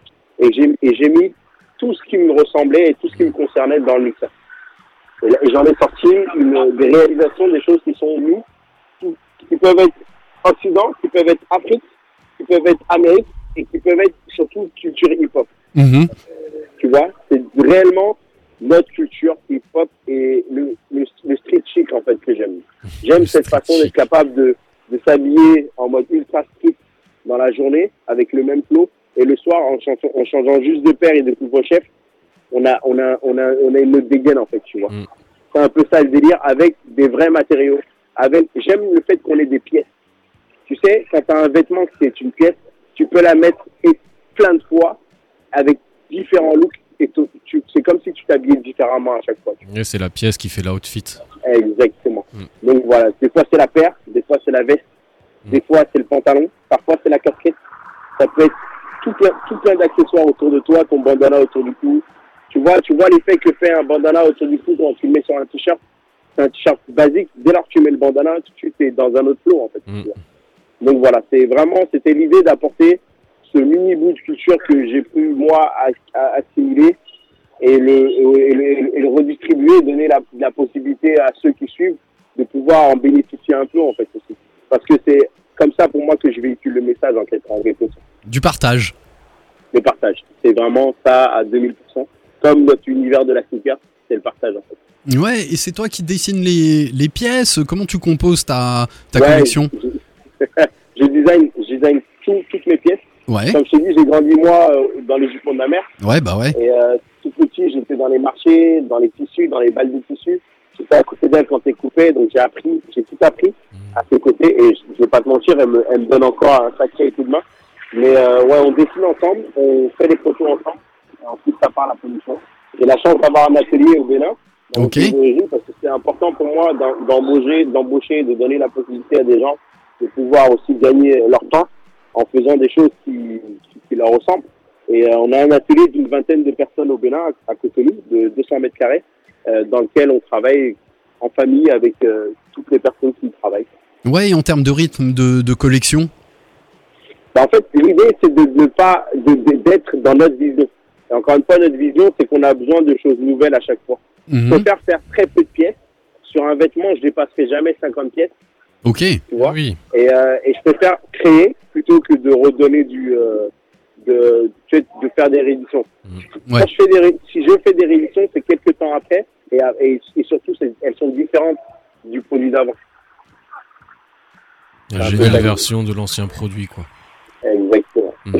et j'ai, et j'ai mis tout ce qui me ressemblait et tout ce qui me concernait dans le mixeur. Et, là, et j'en ai sorti une, des réalisations, des choses qui sont nous, qui, qui peuvent être Occident, qui peuvent être Afrique, qui peuvent être Amérique et qui peuvent être surtout culture hip-hop. Mmh. Tu vois, c'est réellement notre culture hip-hop et le, le, le street chic en fait que j'aime. J'aime Le cette street façon d'être chic. capable de, de s'habiller en mode ultra street dans la journée avec le même flow et le soir en, chanson, en changeant juste de paire et de couvre-chef, on a on a on a on a une autre dégaine en fait, tu vois. Mm. C'est un peu ça le délire avec des vrais matériaux. Avec j'aime le fait qu'on ait des pièces. Tu sais, quand tu as un vêtement qui est une pièce, tu peux la mettre plein de fois avec différents looks. Et tu, tu, c'est comme si tu t'habillais différemment à chaque fois. Et c'est la pièce qui fait l'outfit. Exactement. Mm. Donc voilà, des fois c'est la paire, des fois c'est la veste, mm. des fois c'est le pantalon, parfois c'est la casquette. Ça peut être tout plein, tout plein d'accessoires autour de toi, ton bandana autour du cou. Tu vois, tu vois l'effet que fait un bandana autour du cou quand tu le mets sur un t-shirt. C'est un t-shirt basique. Dès lors que tu mets le bandana, tout de suite t'es dans un autre flow en fait. Mm. Donc voilà, c'est vraiment, c'était l'idée d'apporter ce mini bout de culture que j'ai pu moi à, à assimiler et le, et le, et le redistribuer, donner la, la possibilité à ceux qui suivent de pouvoir en bénéficier un peu en fait aussi. Parce que c'est comme ça pour moi que je véhicule le message en quelque sorte. Du partage. Le partage, c'est vraiment ça à deux mille pour cent. Comme notre univers de la sneaker, c'est le partage en fait. Ouais, et c'est toi qui dessines les, les pièces. Comment tu composes ta, ta ouais, collection? Je, je design, je design tout, toutes mes pièces. Ouais. Comme je t'ai dit, j'ai grandi moi euh, dans les jupons de ma mère. Ouais, bah ouais. Et euh, tout petit, j'étais dans les marchés, dans les tissus, dans les balles de tissus. J'étais à côté d'elle quand elle coupait, donc j'ai appris, j'ai tout appris à ses côtés. Et je, je vais pas te mentir, elle me, elle me donne encore un sacré coup de main. Mais euh, ouais, on dessine ensemble, on fait des photos ensemble. Et ensuite, ça part à la production. J'ai la chance d'avoir un atelier au Bénin. Ok. Parce que c'est important pour moi d'embaucher, d'embaucher, de donner la possibilité à des gens de pouvoir aussi gagner leur temps en faisant des choses qui, qui, qui leur ressemblent. Et euh, on a un atelier d'une vingtaine de personnes au Bénin, à Cotonou, de deux cents mètres carrés, euh, dans lequel on travaille en famille avec euh, toutes les personnes qui y travaillent. Ouais, et en termes de rythme de, de collection? Bah, en fait, l'idée, c'est de ne pas, de, de, d'être dans notre vision. Et encore une fois, notre vision, c'est qu'on a besoin de choses nouvelles à chaque fois. Mm-hmm. Je préfère faire très peu de pièces. Sur un vêtement, je dépasserai jamais cinquante pièces. Ok. Tu vois, oui. et, euh, et je préfère créer plutôt que de redonner du, euh, de, de faire des rééditions. Mmh. Ouais. Quand je fais des ré... Si je fais des rééditions, c'est quelques temps après, et, et, et surtout, c'est, elles sont différentes du produit d'avant. La nouvelle version de l'ancien produit, quoi. Exactement. Mmh.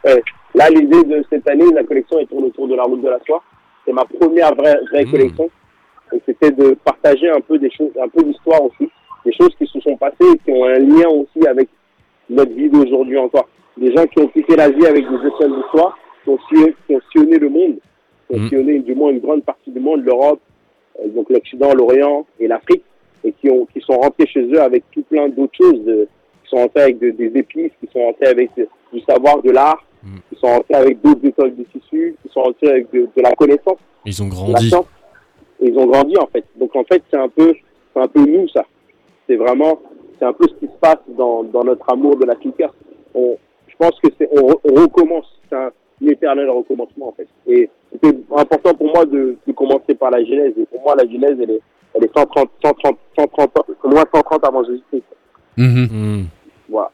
Là, l'idée de cette année, la collection, elle tourne autour de la route de la soie. C'est ma première vraie, vraie mmh. collection. Et c'était de partager un peu des choses, un peu d'histoire aussi. Des choses qui se sont passées et qui ont un lien aussi avec notre vie d'aujourd'hui encore. Des gens qui ont quitté l'Asie avec des échelles d'histoire, qui ont, qui ont sillonné le monde, qui ont mmh. sillonné du moins une grande partie du monde, l'Europe, euh, donc l'Occident, l'Orient et l'Afrique, et qui, ont, qui sont rentrés chez eux avec tout plein d'autres choses, de, qui sont rentrés avec de, des épices, qui sont rentrés avec de, du savoir, de l'art, mmh. qui sont rentrés avec d'autres écoles de tissus, qui sont rentrés avec de, de la connaissance. Ils ont grandi. Et ils ont grandi en fait. Donc en fait, c'est un peu, c'est un peu nous ça. C'est vraiment, c'est un peu ce qui se passe dans, dans notre amour de la sneaker. On, je pense que c'est, on, on recommence, c'est un éternel recommencement en fait. Et c'était important pour moi de, de commencer par la genèse. Et pour moi, la genèse, elle est, elle est cent trente, cent trente, cent trente, au moins cent trente avant Jésus-Christ. Mmh. Mmh. Voilà.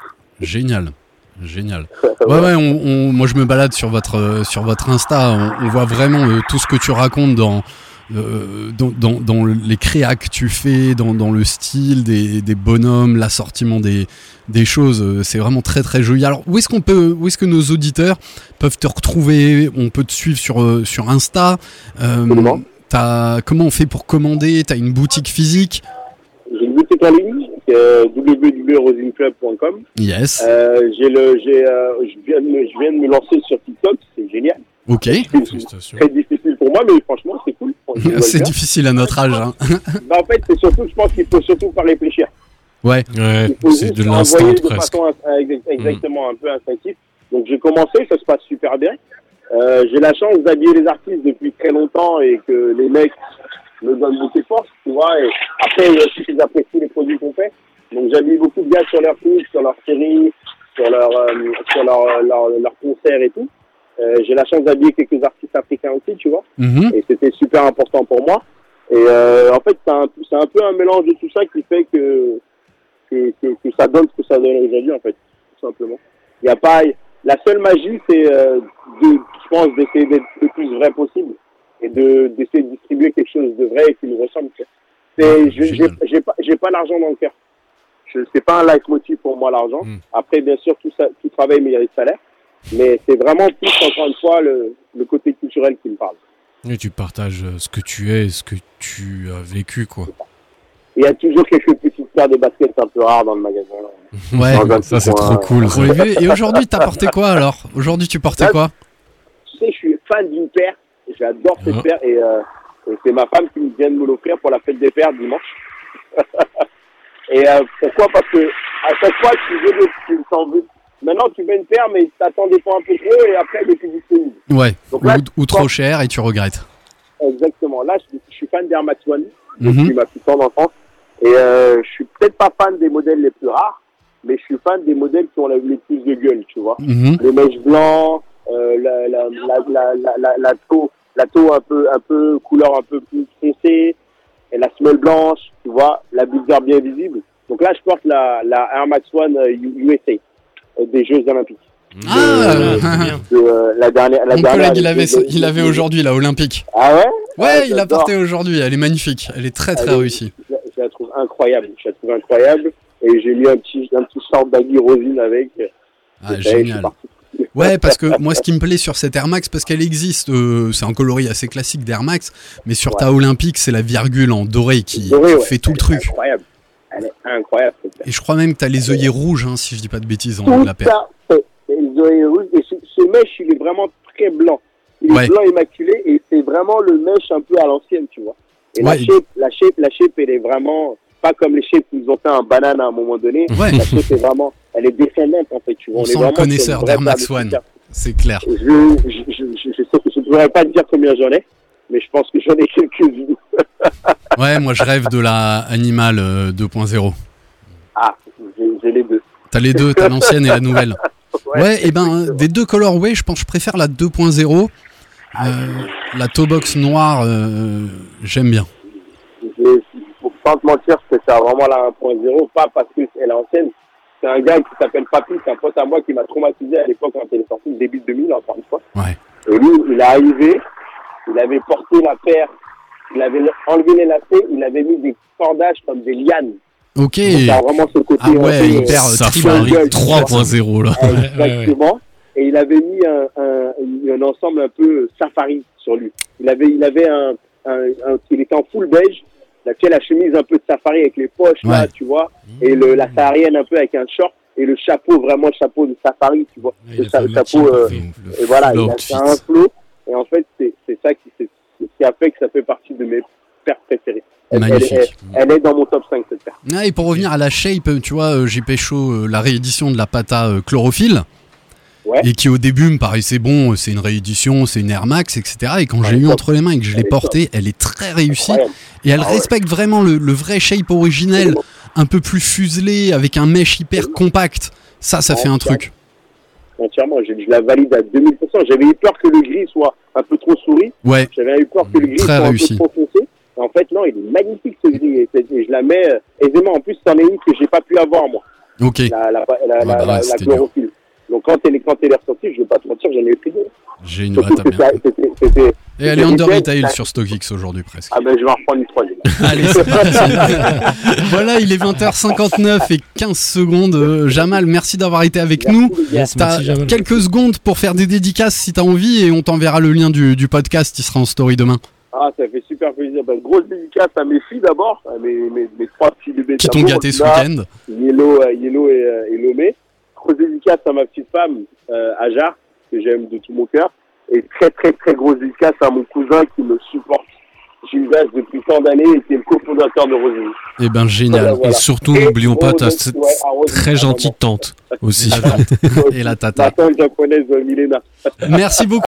Génial. Génial. Ouais, ouais, on, on, moi je me balade sur votre, euh, sur votre Insta, on, on voit vraiment euh, tout ce que tu racontes dans, euh, dans, dans, dans les créas que tu fais, dans, dans le style des, des bonhommes, l'assortiment des, des choses. C'est vraiment très très joli. Alors, où est-ce qu'on peut, où est-ce que nos auditeurs peuvent te retrouver? On peut te suivre sur, euh, sur Insta. Euh, t'as, comment on fait pour commander? T'as une boutique physique? J'ai une boutique en ligne, euh, w w w point rosin club point com. Yes. Euh, j'ai le, j'ai, euh, je viens de me, je viens de me lancer sur TikTok, c'est génial. Ok. C'est très difficile pour moi, mais franchement, c'est cool. C'est difficile à notre âge. Hein. Bah, en fait, c'est surtout, je pense qu'il faut surtout pas réfléchir. Ouais. Ouais. C'est de l'instant de presque. Façon, exactement, mmh. un peu instinctif. Donc j'ai commencé, ça se passe super bien. Euh, j'ai la chance d'habiller les artistes depuis très longtemps et que les mecs me donnent beaucoup de force, tu vois. Et après, il y a aussi qu'ils apprécient les produits qu'on fait. Donc j'habille beaucoup de gars sur leurs clips, sur leurs séries, sur leurs euh, sur leur, leur, leur concerts et tout. Euh, j'ai la chance d'habiller quelques artistes africains aussi, tu vois. Mm-hmm. Et c'était super important pour moi. Et euh, en fait, c'est un, c'est un peu un mélange de tout ça qui fait que que, que, que ça donne ce que ça donne aujourd'hui, en fait, tout simplement. Il y a pas, la seule magie, c'est euh, de, je pense, d'essayer d'être le plus vrai possible et de d'essayer de distribuer quelque chose de vrai et qui nous ressemble. C'est, je, j'ai, j'ai pas, j'ai pas l'argent dans le cœur. Je, c'est pas un leitmotiv pour moi, l'argent. Mm. Après, bien sûr, tout ça, tout travail mérite salaire. Mais c'est vraiment plus, encore une fois, le, le côté culturel qui me parle. Et tu partages ce que tu es, ce que tu as vécu, quoi. Il y a toujours quelques petites récupère des baskets un peu rares dans le magasin. Ouais, Dans un Ça, petit c'est coin. trop cool. ça. Olivier, et aujourd'hui, t'as porté quoi alors? Aujourd'hui, tu portais Là, quoi? Tu sais, je suis fan d'une paire. J'adore cette Ah. paire et, euh, et c'est ma femme qui vient de me l'offrir pour la fête des pères dimanche. Et euh, pourquoi? Parce que à chaque fois, tu veux des, tu t'en veux. Maintenant, tu veux une paire, mais t'attends des fois un peu trop et après, elle est plus disponible. Ouais, Donc là, ou, ou trop cher et tu regrettes. Exactement. Là, je, je suis fan d'Air Max One Mhm. depuis ma plus tendre enfance. Et euh, je suis peut-être pas fan des modèles les plus rares, mais je suis fan des modèles qui ont la- le plus de gueule, tu vois. Mhm. Les mèches blancs, euh, la, la, la, la, la, la, la taux, la taux un peu, un peu couleur un peu plus foncée, et la semelle blanche, tu vois, la bizarre bien visible. Donc là, je porte la, la Air Max One euh, U S A euh, des Jeux Olympiques. Ah, De, de, euh, la dernière, la mon dernière, collègue, il avait, de- de- il avait aujourd'hui la Olympique. Ah ouais? Ouais, Ah, il a j'adore. porté aujourd'hui. Elle est magnifique. Elle est très très Elle est- réussie. Je la, je la trouve incroyable. Je la trouve incroyable. Et j'ai mis un petit, un petit short baggy rosine avec. Ah, Et ça y est, je génial. suis parti. Ouais, parce que moi, ce qui me plaît sur cette Air Max, parce qu'elle existe, euh, c'est un coloris assez classique d'Air Max, mais sur ta Olympique, c'est la virgule en doré qui, Doré, qui ouais. fait tout le Elle est truc. Incroyable. Elle est incroyable, cette paire. Et je crois même que t'as les œillets rouges, hein, si je dis pas de bêtises, en haut Tout de la paire. ça, fait. Et les oreilles rouges. Et ce, ce mèche, il est vraiment très blanc. Il est Ouais. blanc immaculé et c'est vraiment le mèche un peu à l'ancienne, tu vois. Et la Ouais. shape, la shape, la shape, elle est vraiment pas comme les shapes qu'ils ont fait en banane à un moment donné. Ouais. La shape est vraiment, elle est descendante en fait, tu vois. On est sent le vraiment sur connaisseur une vraie d'Air Max paire de One, sneakers. c'est clair. Je je, je, je, je, sais- je pourrais pas te dire combien j'en ai, mais je pense que j'en ai quelques-unes. Ouais, moi je rêve de la Animal euh, deux point zéro. Ah, j'ai j'ai les deux. T'as les deux, t'as l'ancienne et la nouvelle. Ouais, Ouais, et ben euh, des deux colorways, je pense que je préfère la deux point zéro. Euh, la toe box noire, euh, j'aime bien. j'ai- Pour pas te mentir, je préfère vraiment la un point zéro, pas parce qu'elle est ancienne. C'est un gars qui s'appelle Papy, c'est un pote à moi qui m'a traumatisé à l'époque quand elle est sortie, début deux mille, encore une fois. Ouais. Et lui, il est arrivé, il avait porté la paire, il avait enlevé les lacets, il avait mis des cordages comme des lianes. Ok. Donc, il a vraiment ce côté Ah ouais, un peu, euh, hyper Safari tribal, trois point zéro là. Exactement. Et il avait mis un, un, un ensemble un peu safari sur lui. Il avait, il avait un, un, un- il était en full beige, laquelle la chemise un peu de safari avec les poches là, Ouais. tu vois, et le, la saharienne un peu avec un short et le chapeau vraiment chapeau de safari, tu vois, Ouais, le il a cha- fait un chapeau. matching euh, parfait. et voilà, il a l'outfit. fait un flow. Et en fait, c'est, c'est ça qui, c'est, c'est ce qui a fait que ça fait partie de mes paires préférées. Elle, elle, Magnifique. elle, elle est dans mon top cinq cette paire. Ah, et pour revenir à la shape, tu vois, euh, j'ai pécho euh, la réédition de la Pata euh, chlorophylle. Ouais. Et qui au début me paraissait bon, euh, c'est une réédition, c'est une Air Max, et cetera. Et quand j'ai elle est eu top. entre les mains et que je l'ai Elle est portée, elle est très réussie. Incroyable. Et elle Ah ouais. respecte vraiment le, le vrai shape originel, un peu plus fuselé, avec un mesh hyper compact. Ça, ça Ouais, fait un ouais. truc. Entièrement, je, je la valide à deux mille pour cent. J'avais eu peur que le gris soit un peu trop souris. Ouais, J'avais eu peur que le gris Très soit réussi. un peu trop foncé. Et en fait, non, il est magnifique ce gris. Et, c'est- et je la mets euh, aisément. En plus, c'en est une que j'ai pas pu avoir, moi. ok. La, la, la, la, bah ouais, la, la c'était chlorophylle. Donc quand elle, est- quand elle est ressortie, je vais pas te mentir, j'en ai eu pris deux. J'ai une Surtout vraie que table. ça- c'était, c'était, Et elle est c'était under nickel. retail sur StockX aujourd'hui presque. Ah ben, je vais en reprendre une troisième. Allez, c'est parti. Voilà, il est vingt heures cinquante-neuf et quinze secondes. Euh, Jamal, merci d'avoir été avec nous. Merci, les gars. Yes, T'as merci, Jamal. quelques secondes pour faire des dédicaces si t'as envie et on t'enverra le lien du, du podcast qui sera en story demain. Ah, ça fait super plaisir. Ben, grosse dédicace à mes filles d'abord, à mes, mes, mes trois petits bébés. Qui t'ont d'amour, gâté ce Lina, week-end. Yellow, euh, Yellow et, euh, et Lomé. Grosse dédicace à ma petite femme, euh, Ajar, que j'aime de tout mon cœur. Et très très très grosse dédicace à mon cousin qui me supporte. Gilles Vache depuis tant d'années et qui est le cofondateur de Rosine. Eh ben, génial. Voilà, voilà. Et surtout, Et n'oublions pas ta Rosine, cette ouais, à Rosine, très gentille vraiment. tante aussi. Et la tata. Ma tante japonaise euh, millénaire. Merci beaucoup.